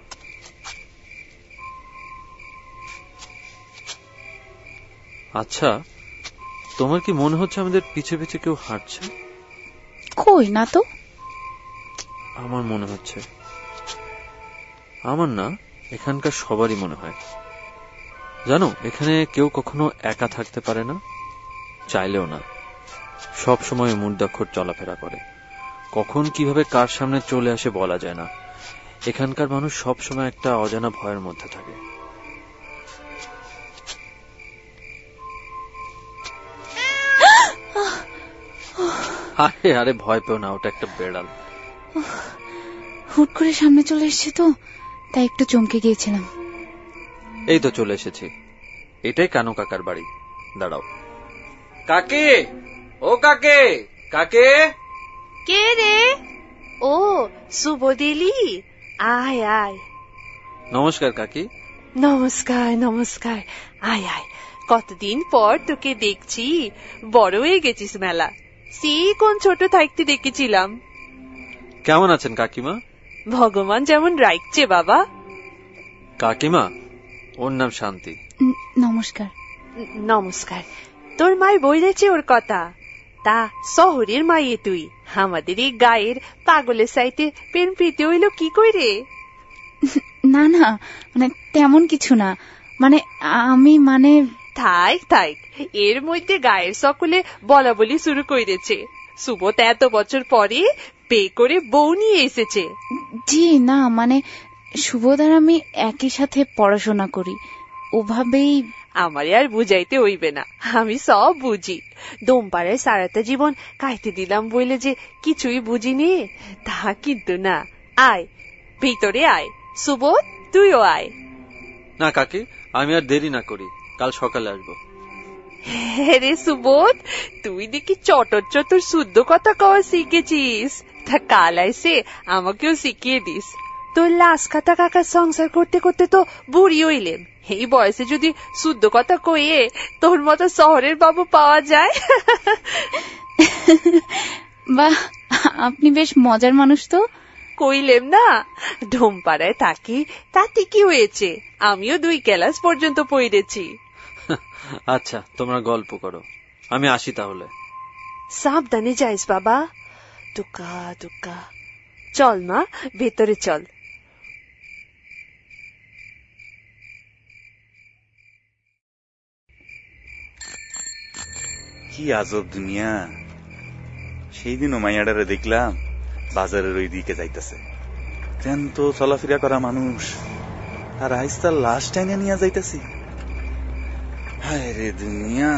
আচ্ছা, তোমার কি মনে হচ্ছে আমাদের পিছে পিছে কেউ হাঁটছে?
কই না তো।
আমার মনে হচ্ছে। আমার না, এখানকার সবারই মনে হয়। জানো, এখানে কেউ কখনো একা থাকতে পারে না, চাইলেও না। সব সময় মুর্দাক্ষর চলাফেরা করে, কখন কিভাবে কার সামনে চলে আসে বলা যায় না। এখানকার মানুষ সব সময় একটা অজানা ভয়ের মধ্যে থাকে। আরে আরে, ভয় পেও না, ওটা একটা বেড়াল।
হুট করে সামনে চলে এসেছে তো, তাই একটু চমকে গিয়েছিলাম।
এই তো চলে এসেছি, এটাই কানু কাকার বাড়ি। দাঁড়াও। কাকে, ও কাকে, কাকে।
কে রে? ও সুবোধ এলি, আয় আয়।
নমস্কার কাকি।
নমস্কার নমস্কার, আয় আয়। কতদিন পর তোকে দেখছি, বড় হয়ে গেছিস মেলা। সেই কোন ছোট থাকতে দেখেছিলাম।
কেমন আছেন কাকিমা?
ভগবান যেমন রাখছে বাবা।
কাকিমা, ওর নাম শান্তি।
নমস্কার।
নমস্কার। তোর মায় বইলেছে ওর কথা। তা শহরের মাইয়ে তুই, আমাদের এই গায়ের পাগলের সাইতে প্রেম প্রীতি হইল কি করে?
না না, মানে তেমন কিছু না, মানে আমি মানে।
থাক থাক, এর মধ্যে গায়ের সকলে বলা বলি শুরু করেছে। সুবোধ এত বছর পরে বিয়ে করে বউ নিয়ে এসেছে।
জি না, মানে সুবোধ আর আমি একই সাথে পড়াশোনা করি, ওভাবেই।
আমারে আর বুঝাইতে হইবে না, আমি সব বুঝি। দমপাড়ায় সারাটা জীবন কাইতে দিলাম বলে যে কিছুই বুঝিনি তা কিন্তু না। আয় ভিতরে আয়, সুবোধ তুইও আয়।
না কাকি, আমি আর দেরি না করি, কাল সকালে আসবো।
হ্যাঁ রে সুবোধ, তুই দেখি চটর চটর শুদ্ধ কথা কওয়া শিখেছিস। তা কাল এসে আমাকেও শিখিয়ে দিস। তোর লাশ কাটা কাকার সংসার করতে করতে তো বুড়ি হইলেম, এই বয়সে যদি শুদ্ধ কথা কইয়ে তোর মতো শহরের বাবু পাওয়া যায়।
বাহ, আপনি বেশ মজার মানুষ তো।
কইলেম না, ঢোমপাড়ায় থাকি, তাতে কি হয়েছে, আমিও 2 ক্লাস পর্যন্ত পড়েছি।
আচ্ছা, তোমরা গল্প করো, আমি আসি তাহলে।
সাবধানে যাইস বাবা। টুকা টুকা। চল মা, ভেতরে চল।
কি আজব দুনিয়া। সেই দিনও মাইয়াডারে দেখলাম বাজারের ওই দিকে যাইতেছে, তো চলাফেরা করা মানুষ, আর আইস তার লাশ টাইনে নিয়ে যাইতেছি। হায় রে দুনিয়া।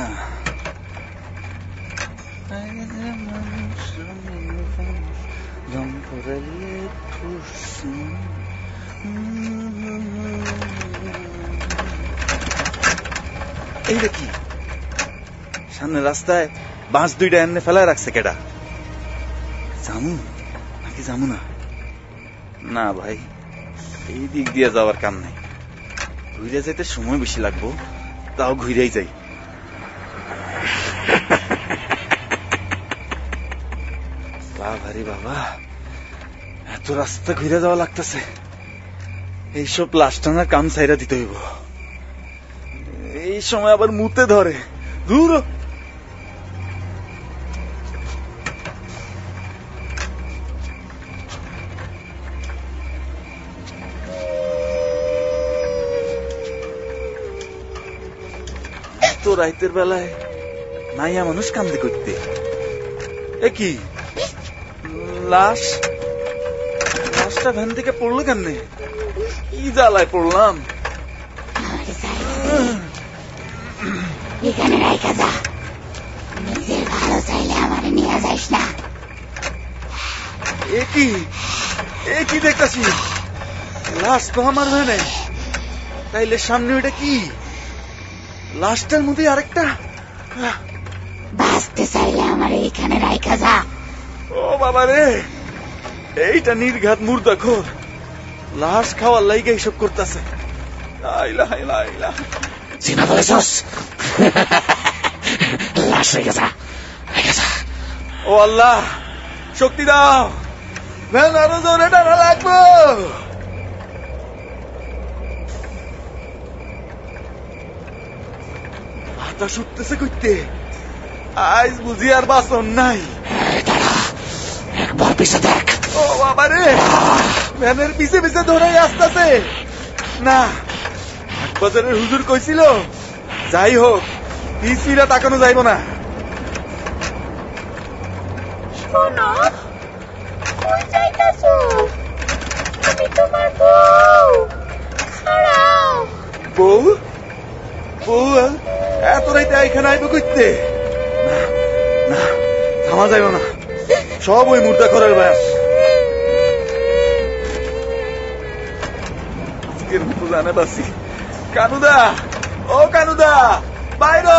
এই দেখি সামনে রাস্তায় বাঁশ 2টা এমনি ফেলায় রাখছে, কেডা? জামু নাকি জামু না? না ভাই, এই দিক দিয়ে যাওয়ার কাম নাই, ঘুরে যাইতে সময় বেশি লাগবো, তাও ঘুরেই যাই। ভারী বাবা, এত রাস্তা ঘুরে যাওয়া লাগতেছে। এইসব লাশ টানার কাম ছাইরা দিতে হইব। এই সময় আবার মুতে ধরে, দূর। এত রাইতের বেলায় মাইয়া মানুষ কান্দে করতে? এ কি লাশটা ভ্যান থেকে পড়লো কেমনে? কি জ্বালায় পড়লাম?
এখানে রাইখা যা, নিজের ভালো চাইলে আমারে নিয়ে যাইস না।
এ কি দেখতেছি? লাশ তো আমার ভ্যানে, তাইলে সামনে ওইটা কি? লাশটার মধ্যে আরেকটা।
বাঁচতে চাইলে আমারে এখানে রাইখা যা।
ও বাবা রে, এইটা নির্ঘাত মুর্দাখোর, লাশ খাওয়ার লাইগা এইসব করতেছে।
চিনা বলেছস? লাশ রেখে যা।
ও আল্লাহ, শক্তি দাও, ভ্যান আরো জোরে টানা লাগবো। বাতাস উঠতেছে কইতে, আজ বুঝি আর বাসন নাই।
একবার পিছে দেখ।
ও বাবা রে, ভ্যানের পিছে পিছে ধরে আসতেছে। না, বাজারের হুজুর কইছিল যাই হোক পিছ ফিরা তাকানো যাইব না।
শোনো, কই যাইতাছো? আমি তোমার বউ। ছাড়াও।
বউ? এত রাইতে এখানে আইব কইতে? না, থামা যাইব না, সব ওই মুর্দাখোরের ব্যাস। আজকের মতো জানে বাসি। কানুদা, ও কানুদা, বাইর।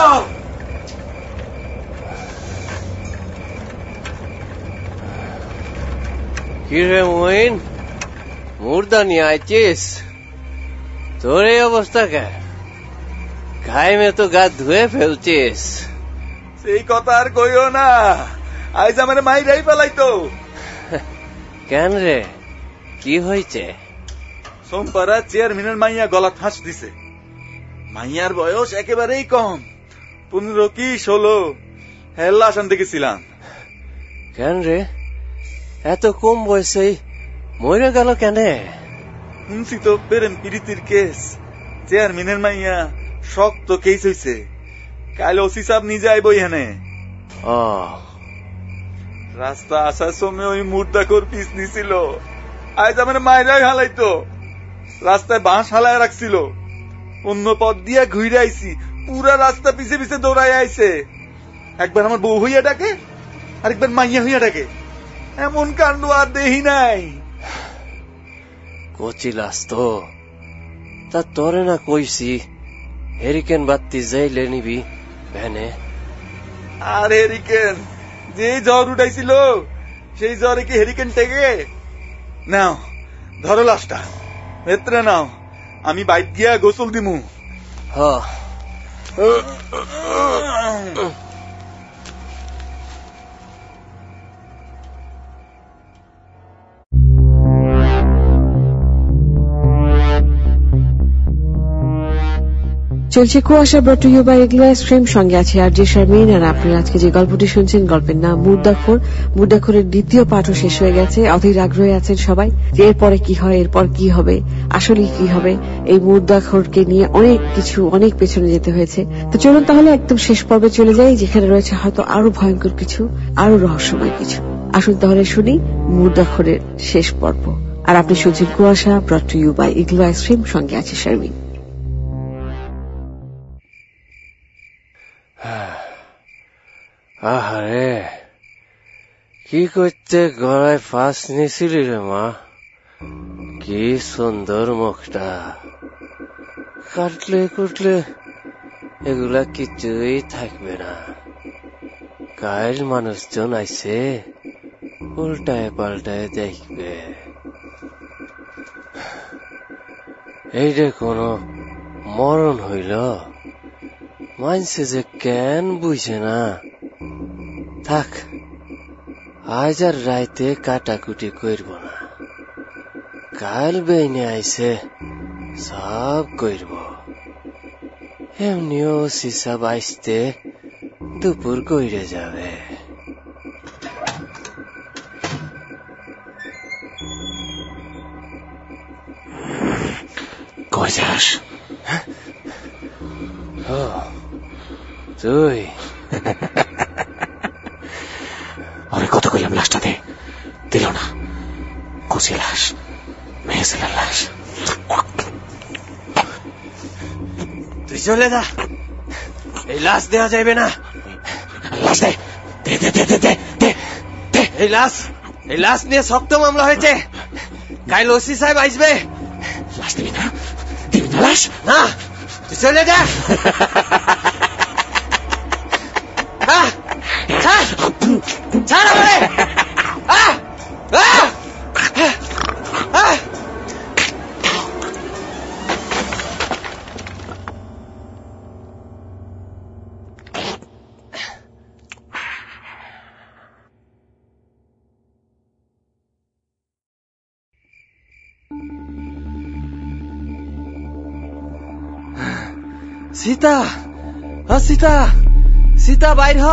কি রে মইন, মুর্দা নিয়ে আইছিস? তোর এই অবস্থা কে? ঘাইমে তো গা ধুয়ে ফেলছিস।
সেই কথা আর কইও না, আজ আমার মাইরাই পেলাইতো।
কেন রে, কি হয়েছে?
সোমপাড়া চেয়ারম্যানের মাইয়া গলা ফাঁস দিছে। মাইয়ার বয়স একেবারেই কম, 15 কি 16। হেল্লা শান্তি গেছিলাম।
কেন রে, এত কম বয়সেই মরে গেল কেন?
শুনছি তো প্রেম প্রীতির কেস। চেয়ারম্যানের মাইয়া শক্ত কেস হইছে, কাল ওসি সাহেব নিজে আইব এখানে। রাস্তা আসার সময় ওই মুর্দাখোর পিছ নিছিল, আজ আমার মায়েরাই হালাইতো। রাস্তায় বাঁশ হালায় রাখছিল, অন্য পথ দিয়া ঘুরে আইছি, পুরা রাস্তা পিছে পিছে দৌড়াই আইছে। একবার আমার বউ হইয়া ডাকে, আরেকবার মাইয়া হইয়া ডাকে। এমন কাণ্ড আর দেহি নাই।
কচিলাস তো, তা তোরে না কইছি হেরিকেন বাত্তি যাইলে নিবি ভ্যানে।
আর হেরিকেন, যে জ্বর উঠাইছিল সেই জ্বরে কি হেরিকেন টেকে? নাও ধরো লাশটা, ভেতরে নাও, আমি বাইক গিয়া গোসল দিমু।
চলছে Kuasha brought you by Igloo ice cream, সঙ্গে আছে আর যে শারমিন। আর আপনারা আজকে যে গল্পটি শুনছেন, গল্পের নাম মুর্দাখোর। মুর্দাখোরের দ্বিতীয় পাঠও শেষ হয়ে গেছে। অধীর আগ্রহে আছেন সবাই যে এরপরে কি হয়, এরপর কি হবে, আসলে কি হবে। এই মুর্দাখোরকে নিয়ে অনেক পেছনে যেতে হয়েছে। তো চলুন তাহলে একদম শেষ পর্বে চলে যাই, যেখানে রয়েছে হয়তো আরো ভয়ঙ্কর কিছু, আরো রহস্যময় কিছু। আসুন তাহলে শুনি মুর্দাখোরের শেষ পর্ব। আর আপনি শুনছেন Kuasha brought you by Igloo ice cream, সঙ্গে আছে শারমিন।
আহারে, কি করতে গলায় ফাঁস নিয়েছিলি রে মা? কি সুন্দর মুখটা, কাটলে কুটলে এগুলা কিছুই থাকবে না। কাল মানুষজন আইছে, উল্টায় পাল্টায় দেখবে। এই রে কোন মরণ হইল, মানছে যে কেন বুঝে না। থাক, আজ আর রাইতে কাটাকুটি করব না, কাল বেইনে আইছে সব করব। এমনিও সিসাব আইসতে দুপুর কইরে যাবে।
কই যাস?
তুই
ওরে কত কইলাম লাশটা দে, দিল না। কচি লাশ, মেয়ে ছেলের লাশ।
তুই চলে যা, এই লাশ দেওয়া যাবে না।
লাশ দে, দে দে দে দে দে দে।
এই লাশ নিয়ে শক্ত মামলা হয়েছে, কাল ওসি সাহেব আসবে।
লাশ দিবি না, দিবি না লাশ?
না, তুই চলে যা। ছাড় আমারে। সীতা, সীতা, সীতা বাইর হ।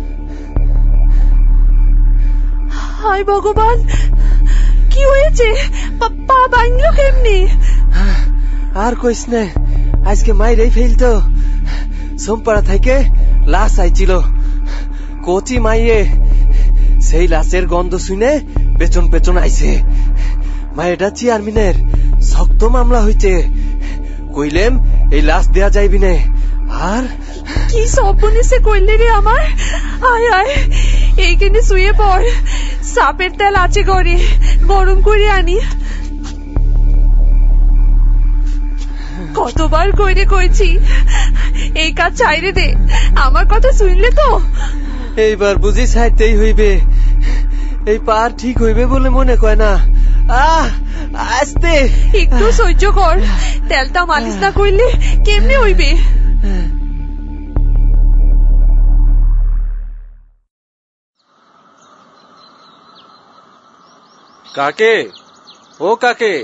হায় ভগবান, কি হয়েছে? পা ভাঙলো কেমনি?
আর কইস নে, আজকে মাইরেই ফেলতো। সোমপাড়া থেকে লাশ আইছিল, কচি মাইয়ে। সেই লাশের গন্ধ শুনে পেছন পেছন আইছে। মায়েটা চেয়ারম্যানের শক্ত মামলা হইছে, কইলেম এই লাশ দেয়া যাইবি নে। আর
কি সপনেছে কইলে রে আমার। আয় আয়, এইখানে শুয়ে পড়, সাপের তেল আছে ঘরে, গরম করে আনি। কতবার কইরে কইছি এই কাজ চাইরে দে, আমার কথা শুনলে তো?
এইবার বুঝি ছাইতেই হইবে। এই পার ঠিক হইবে বলে মনে কয় না। আস্তে
একটু সহ্য কর, তেলটা মালিশ না করলে কেমনে হইবে?
কাকে, ও কাকে?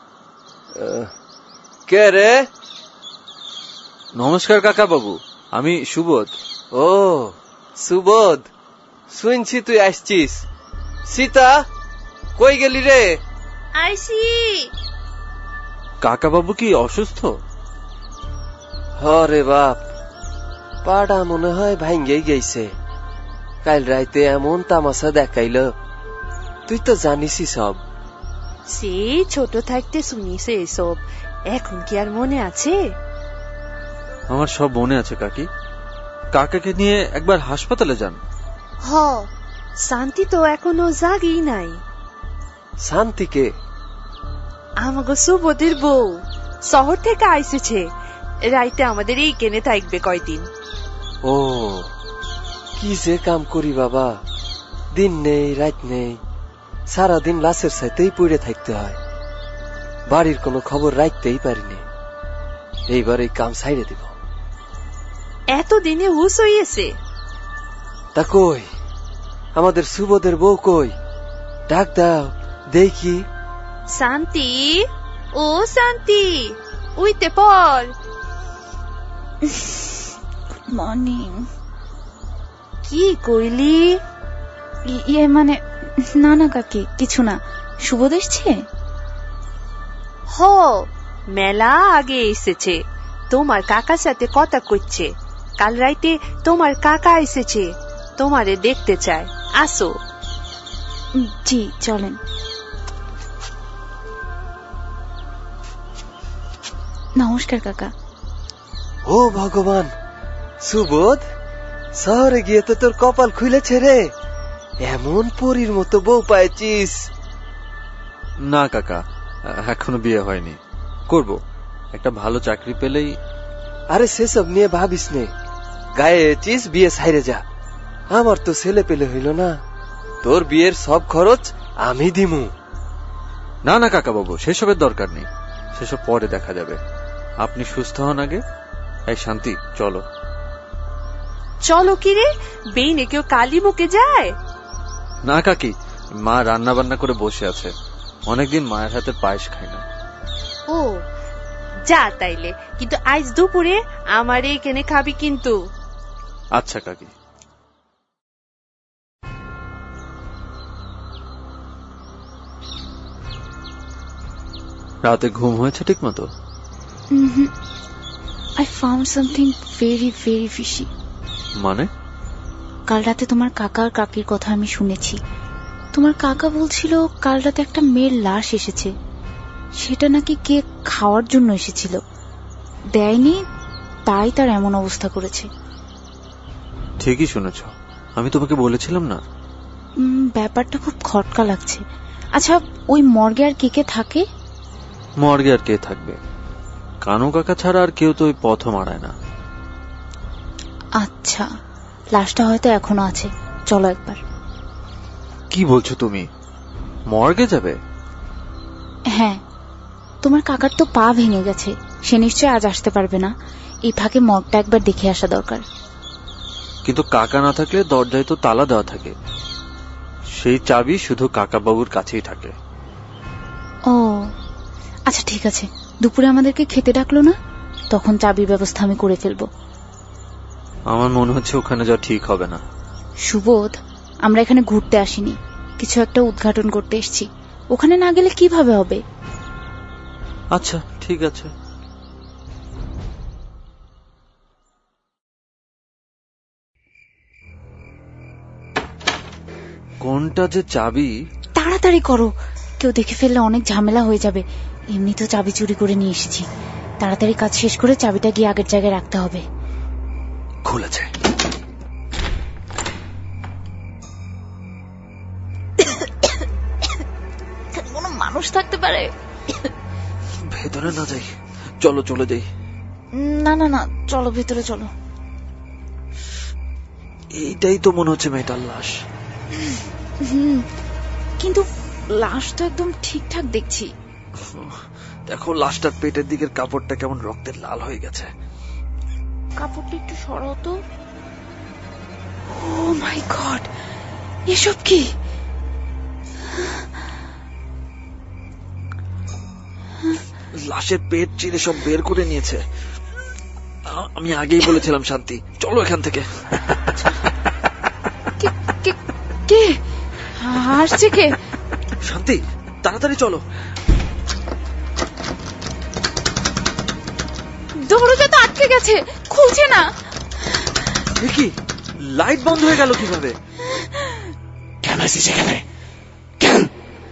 কে রে?
নমস্কার কাকা বাবু, আমি সুবোধ।
ও সুবোধ, শুনছি তুই আসছিস। সীতা, কই গেলি রে?
আইসি।
কাকা বাবু কি অসুস্থ?
হরে বাপ, পাড়া মনে হয় ভাঙ্গেই গেছে। কাল রাইতে এমন তামাশা দেখাইল, তুই তো জানিসই সব।
সেই ছোট থাকতে শুনিছে এসব, এখন কি আর মনে আছে?
আমার সব মনে আছে কাকি। কাকাকে নিয়ে একবার হাসপাতালে যান।
হ, শান্তি তো এখনো জাগেই নাই।
শান্তিকে?
আমাগো সুবোধের বউ শহর থেকে আইসেছে, রাইতে আমাদের এই কেনে থাকবে কয়দিন।
ও, কি যে কাম করি বাবা, দিন নেই রাত নেই, সারাদিন লাশের সাথেই পড়ে থাকতে হয়। বাড়ির কোনো খবর রাখতেই পারিনি। এইবার এই কাম ছাইড়ে দিব।
এতদিনে হুশ হইয়েছে।
তা কই আমাদের সুবোধের বউ কই? ডাক দাও দেখি।
শান্তি, ও শান্তি, উইতে পড়।
Good morning.
কি কইলি?
ইয়ে মানে না না কাকি, কিছু না। সুবোধ এসছে?
হ, মেলা আগে এসেছে। তোমার কাকার সাথে কথা কইছে। কাল রাইতে তোমার কাকা এসেছে, তোমারে দেখতে চায়, আসো।
জি চলেন। নমস্কার কাকা।
ও ভগবান, সুবোধ, শহরে গিয়ে তো তোর কপাল খুলেছে রে। এমন পরীর মতো বউ পাইছিস।
না কাকা, এখনো বিয়ে হয়নি, করব। একটা ভালো চাকরি পেলেই।
আরে সেসব নিয়ে ভাবিস নে, গায়ে এসেছিস, বিয়ে সাইরে যা। আমার তো ছেলে পেলে হইল না, তোর বিয়ের সব খরচ আমি দিমু।
না না কাকা বাবু, সেসবের দরকার নেই, সেসব পরে দেখা যাবে। আপনি সুস্থ হন আগে। এই শান্তি, চলো।
চলো কি রে, বেইনে কেউ কালি মুখে যায়?
না কাকি, মা রান্না বান্না করে বসে আছে, অনেকদিন মায়ের হাতে পায়েস খাই না।
ও যা তাইলে, কিন্তু আজ দুপুরে আমার এইখানে খাবি কিন্তু।
আচ্ছা কাকি। রাতে ঘুম হয়েছে ঠিক মতো?
I found something very, very fishy.
মানে?
কাল রাতে তোমার কাকা আর কাকির কথা আমি শুনেছি। তোমার কাকা বলছিল কাল রাতে একটা মেয়ের লাশ এসেছে, সেটা নাকি কে খাওয়ার জন্য এসেছিল, দেয়নি, তাই তার এমন অবস্থা করেছে।
ঠিকই শুনেছ, আমি তোমাকে বলেছিলাম না?
ব্যাপারটা খুব খটকা লাগছে। আচ্ছা, ওই মর্গে আর কে কে থাকে?
মর্গে আর কে থাকবে? কানু কাকা ছাড়া আর কেউ তো ওই পথ মারায় না।
আচ্ছা, লাশটা হয়তো এখনো আছে, চলো একবার।
কি বলছো তুমি? মর্গে যাবে?
হ্যাঁ, তোমার কাকার তো পা ভেঙে গেছে, সে নিশ্চয় আজ আসতে পারবে না। এই ফাঁকে মর্গটা একবার দেখে আসা দরকার।
কিন্তু কাকা না থাকলে দরজায় তো তালা দেওয়া থাকে, সেই চাবি শুধু কাকা বাবুর কাছেই থাকে।
ও আচ্ছা, ঠিক আছে, দুপুরে আমাদেরকে খেতে ডাকলো না, তখন চাবির ব্যবস্থা আমি করে ফেলবো।
আমার মনে হচ্ছে ওখানে যাওয়া ঠিক হবে না।
সুবোধ, আমরা এখানে ঘুরতে আসিনি, কিছু একটা উদ্ঘাটন করতে এসেছি। ওখানে না গেলে কিভাবে হবে?
আচ্ছা ঠিক আছে। কোনটা যে চাবি?
তাড়াতাড়ি করো, কেউ দেখে ফেললে অনেক ঝামেলা হয়ে যাবে। এমনি তো চাবি চুরি করে নিয়ে এসেছি, তাড়াতাড়ি কাজ শেষ করে চাবিটা গিয়ে আগের জায়গায় রাখতে হবে।
খুলেছে।
কোনো মানুষ থাকতে পারে?
ভেতরে না যাই, চলো চলে যাই।
না না না, চলো ভেতরে চলো।
এইটাই তো মনে হচ্ছে মেয়েটার লাশ।
কিন্তু লাশ তো একদম ঠিকঠাক দেখছি।
দেখো, লাশটার পেটের দিকের কাপড়টা কেমন রক্তের লাল হয়ে গেছে।
কাপড়টা একটু সরাও তো। ও মাই গড, এসব কি?
লাশের পেট চিরে সব বের করে নিয়েছে। আমি আগেই বলেছিলাম শান্তি, চলো এখান থেকে।
কে আসছে? কে?
শান্তি, তাড়াতাড়ি চলো।
দরজা তো আটকে গেছে, খুলছে না।
কি, লাইট বন্ধ হয়ে গেল কিভাবে?
কেন এসেছিস এখানে? কেন?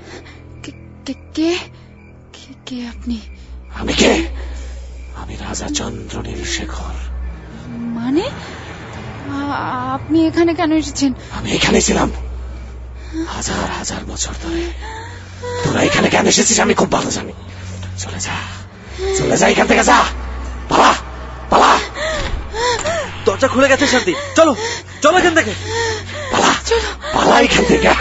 কে কে আপনি?
আমি কে? আমি রাজা চন্দ্রনীল শেখর।
মানে আপনি এখানে কেন এসেছেন?
আমি এখানে ছিলাম হাজার হাজার বছর ধরে। তোরা এখানে কেন এসেছিস আমি খুব ভালো জানি। চলে যা, চলে যা এখান থেকে, যা, পালা পালা।
দরজা খুলে গেছে শান্তি, চলো চলো এখান থেকে,
পালা পালা এখান থেকে।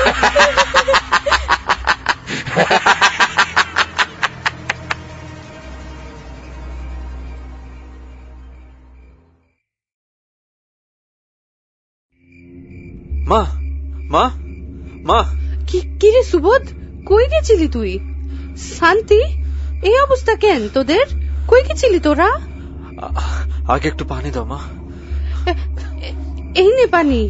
মা মা মা।
কি রে সুবোধ, কই গেছিলি তুই? শান্তি, এই অবস্থা কেন তোদের? কই গেছিলি তোরা?
আগে একটু পানি দাও মা।
এই নে পানি।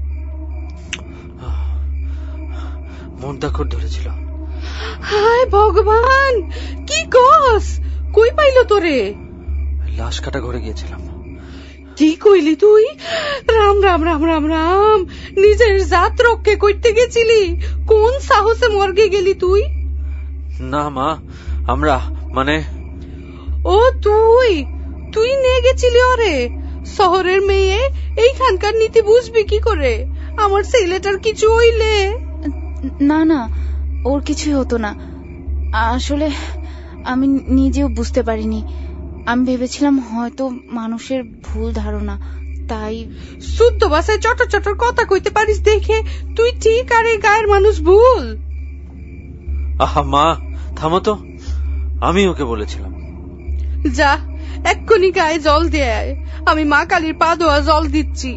মনটা খুব ধরেছিল।
হায় ভগবান, কি কস? কই পাইলো তোরে?
লাশ কাটা ঘরে গিয়েছিলাম।
কি কইলি তুই? রাম রাম রাম রাম রাম, নিজের জাত রক্ষে করতে গেছিলি? কোন সাহসে মর্গে গেলি তুই?
না মা, আমরা মানে।
ও তুই নিয়ে গেছিলি ওরে? শহরের মেয়ে এইখানকার নীতি বুঝবি কি করে? আমার ছেলেটার কিছু হইলে?
না না, ওর কিছুই হতো না। আসলে আমি নিজেও বুঝতে পারিনি। আমি ভেবেছিলাম হয়তো মানুষের ভুল ধারণা, তাই।
শুদ্ধ ভাষায় চটর চটর কথা কইতে পারিস দেখে তুই ঠিক আর এই গায়ের মানুষ ভুল।
আহা মা, থামো তো, আমি ওকে বলেছিলাম।
যা, এক্ষুনি গায়ে জল দিয়ে আয়, আমি মা কালীর পা ধোয়া জল দিচ্ছি।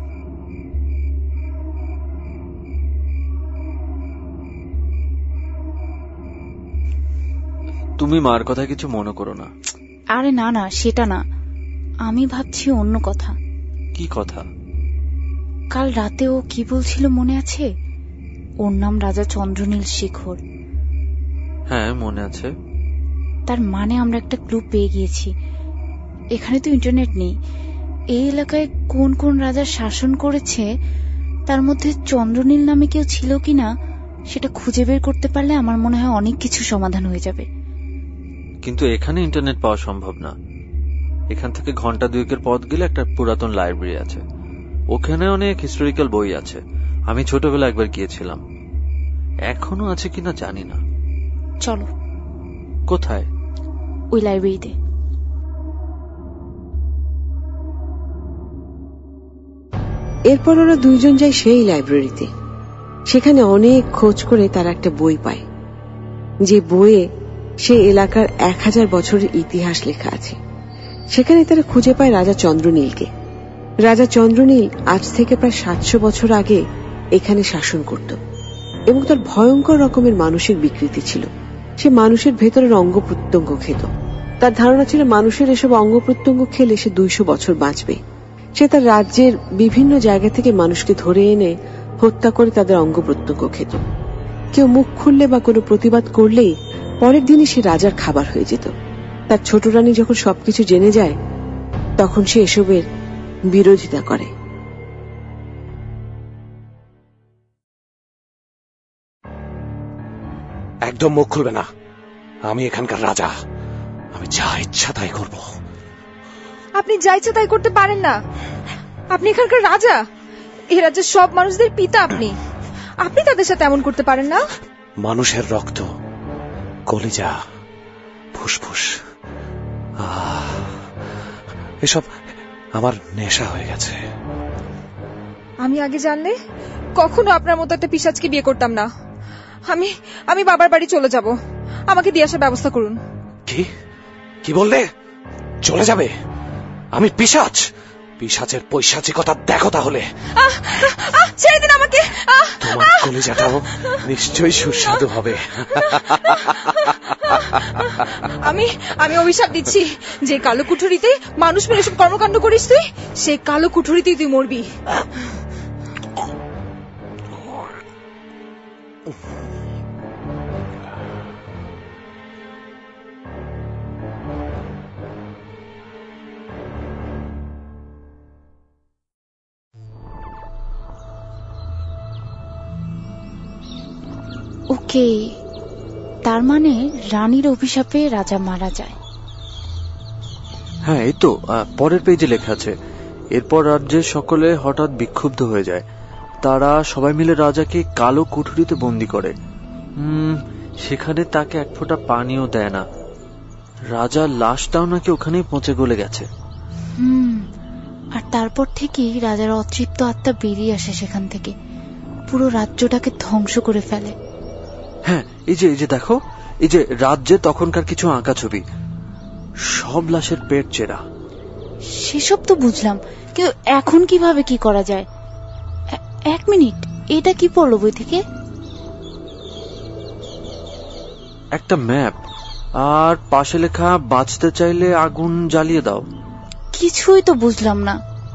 তুমি মার কথা কিছু মনে করো না।
আরে না না, সেটা না, আমি ভাবছি অন্য কথা।
কি কথা?
কাল রাতে ও কি বলছিল মনে আছে? ওর নাম রাজা চন্দ্রনীল শেখর।
হ্যাঁ মনে আছে।
তার মানে আমরা একটা ক্লু পেয়ে গিয়েছি। এখানে তো ইন্টারনেট নেই, এই এলাকায় কোন কোন রাজা শাসন করেছে তার মধ্যে চন্দ্রনীল নামে কেউ ছিল কিনা সেটা খুঁজে বের করতে পারলে আমার মনে হয় অনেক কিছু সমাধান হয়ে যাবে।
কিন্তু এখানে ইন্টারনেট পাওয়া সম্ভব না। এখান থেকে ঘন্টা 2 পথ গেলে একটা পুরাতন লাইব্রেরি আছে, ওখানে অনেক হিস্টোরিক্যাল বই আছে। আমি ছোটবেলা একবার গিয়েছিলাম, এখনো আছে কিনা জানি না।
চলো।
কোথায়?
ওই লাইব্রেরিতে।
এরপর ওরা দুইজন যায় সেই লাইব্রেরিতে। সেখানে অনেক খোঁজ করে তারা একটা বই পায়, যে বইয়ে সেই এলাকার 1000 বছরের ইতিহাস লেখা আছে। সেখানে তারা খুঁজে পায় রাজা চন্দ্রনীলকে। রাজা চন্দ্রনীল আজ থেকে প্রায় 700 বছর আগে এখানে শাসন করত এবং তার ভয়ঙ্কর রকমের মানসিক বিকৃতি ছিল। সে মানুষের ভেতরের অঙ্গ প্রত্যঙ্গ খেত। তার ধারণা ছিল মানুষের এসব অঙ্গ প্রত্যঙ্গ খেলে সে 200 বছর বাঁচবে। সে তার রাজ্যের বিভিন্ন জায়গা থেকে মানুষকে ধরে এনে হত্যা করে তাদের অঙ্গ প্রত্যঙ্গ খেত। কেউ মুখ খুললে বা কোনো প্রতিবাদ করলেই পরের দিনই সে রাজার খাবার হয়ে যেত। তার ছোট রানী যখন সবকিছু জেনে যায় তখন সে এসবের বিরোধিতা করে।
একদম মুখ খুলবে না, আমি এখানকার রাজা, আমি যা ইচ্ছা তাই করব।
আপনি যা ইচ্ছা তাই করতে পারেন না, আপনি এখানকার রাজা, এই রাজ্যের সব মানুষদের পিতা। আপনি তাদের সাথে এমন করতে পারেন না।
মানুষের রক্ত, কলিজা, ফুসফুস, এসব আমার নেশা হয়ে গেছে।
আমি আগে জানলে কখনো আপনার মতো একটা পিশাচকে বিয়ে করতাম না। আমি বাবার বাড়ি চলে যাব, আমাকে দিয়ে আসার ব্যবস্থা করুন।
কি বললে? চলে যাবে? আমি পিশাচ? পিশাচের পৈশাচিকতা দেখো তাহলে।
ছেড়ে দিন আমাকে।
তোমার কলিজাটাও নিশ্চয়ই সুস্বাদু হবে।
আমি অভিশাপ দিচ্ছি, যে কালো কুঠুরিতে মানুষ মেরে সব কর্মকাণ্ড করিস তুই, সেই কালো কুঠুরিতেই তুই মরবি।
ওকে, তার মানে রানীর অভিশাপে রাজা মারা যায়।
হ্যাঁ, এই তো পরের পেজে লেখা আছে, এরপর রাজ্যের সকলে হঠাৎ বিক্ষুব্ধ হয়ে যায়। তারা সবাই মিলে রাজাকে কালো কুঠুরিতে বন্দী করে। সেখানে তাকে এক ফোঁটা পানিও দেয় না। রাজার লাশটাও নাকি ওখানেই পচে গলে গেছে।
আর তারপর থেকেই রাজার অতৃপ্ত আত্মা বেরিয়ে আসে সেখান থেকে, পুরো রাজ্যটাকে ধ্বংস করে ফেলে।
হ্যাঁ, এই যে দেখো, এই যে রাজ্যে তখনকার কিছু আঁকা ছবি, সব লাশের পেট চেরা।
সেসব তো বুঝলাম, কিন্তু এখন কিভাবে কি করা যায়? 1 মিনিট, এটা কি পড়লো বই থেকে?
একটা ম্যাপ, আর পাশে লেখা বাঁচতে চাইলে আগুন জ্বালিয়ে দাও।
কিছুই তো বুঝলাম না।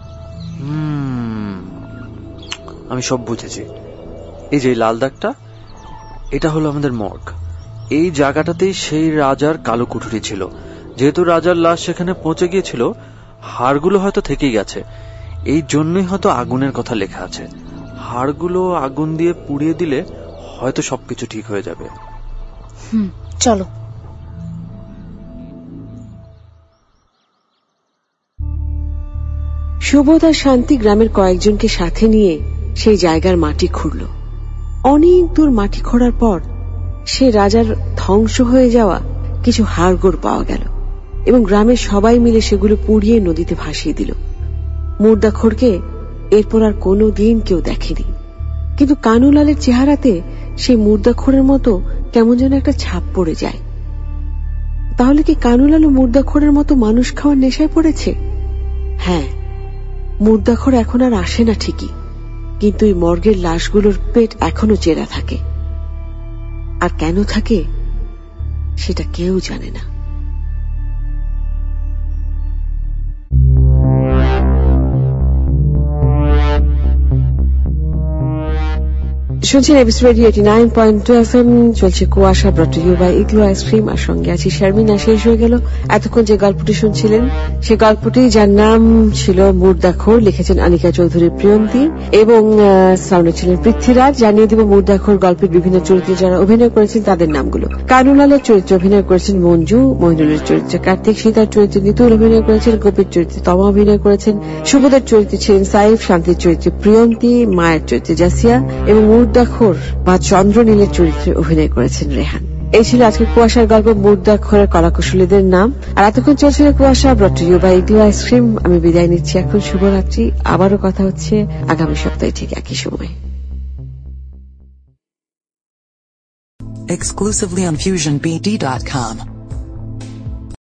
আমি সব বুঝেছি। এই যে লাল দাগটা, এটা হলো আমাদের মর্গ। এই জায়গাটাতেই সেই রাজার কালো কুঠুরি ছিল। যেহেতু রাজার লাশ সেখানে পৌঁছে গিয়েছিল, হাড়গুলো হয়তো থেকেই গেছে। এই জন্যই হয়তো আগুনের কথা লেখা আছে। হাড়গুলো আগুন দিয়ে পুড়িয়ে দিলে হয়তো সবকিছু ঠিক হয়ে যাবে।
চলো।
সুবোধ আর শান্তি গ্রামের কয়েকজনকে সাথে নিয়ে সেই জায়গার মাটি খুঁড়ল। অনেক দূর মাটি খোঁড়ার পর সে রাজার ধ্বংস হয়ে যাওয়া কিছু হাড়গোড় পাওয়া গেল এবং গ্রামের সবাই মিলে সেগুলো পুড়িয়ে নদীতে ভাসিয়ে দিল। মুর্দাখোরকে এরপর আর কোনো দিন কেউ দেখেনি, কিন্তু কানুলালের চেহারাতে সেই মুর্দাখোরের মতো কেমন যেন একটা ছাপ পড়ে যায়। তাহলে কি কানুলালও মুর্দাখোরের মতো মানুষ খাওয়ার নেশায় পড়েছে? হ্যাঁ, মুর্দাখোর এখন আর আসে না ঠিকই, কিন্তু এই মর্গের লাশগুলোর পেট এখনো চেরা থাকে। আর কেন থাকে সেটা কেউ জানে না। শুনছেন এবিসি রেডিও 89.2 FM। চলছে Kuasha, brought to you by Igloo ice cream. আর সঙ্গে আছি শারমিনা। শেষ হয়ে গেল এতক্ষণ যে গল্পটি শুনছিলেন, সে গল্পটি যার নাম ছিল মুর্দাখোর, লিখেছেন আনিকা চৌধুরী প্রিয়ন্তী এবং সাউন্ডে ছিলেন পৃথ্বীরাজ। জানিয়ে দিব মুর্দাখোর গল্পের বিভিন্ন চরিত্রে যারা অভিনয় করেছেন তাদের নামগুলো। কানুলালের চরিত্রে অভিনয় করেছেন মঞ্জু, মহিনুলের চরিত্রে কার্তিক, সীতার চরিত্রে নিতুল অভিনয় করেছেন, গোপীর চরিত্রে তমা অভিনয় করেছেন, সুবোধের চরিত্রে ছিলেন সাইফ, শান্তির চরিত্রে প্রিয়ন্তী, মায়ের চরিত্রে জাসিয়া এবং মুর্দাখোর বা চন্দ্রনীলের চরিত্রে অভিনয় করেছেন রেহান। এই ছিল আজকের কুয়াশার গল্প, মুর্দাখোরের কলাকুশলীদের নাম। আর এতক্ষণ চলছিল কুয়াশা, brought to you by Igloo ice cream. আমি বিদায় নিচ্ছি এখন। শুভরাত্রি। আবারও কথা হচ্ছে আগামী সপ্তাহে ঠিক একই সময়।
Exclusively on FusionBD.com.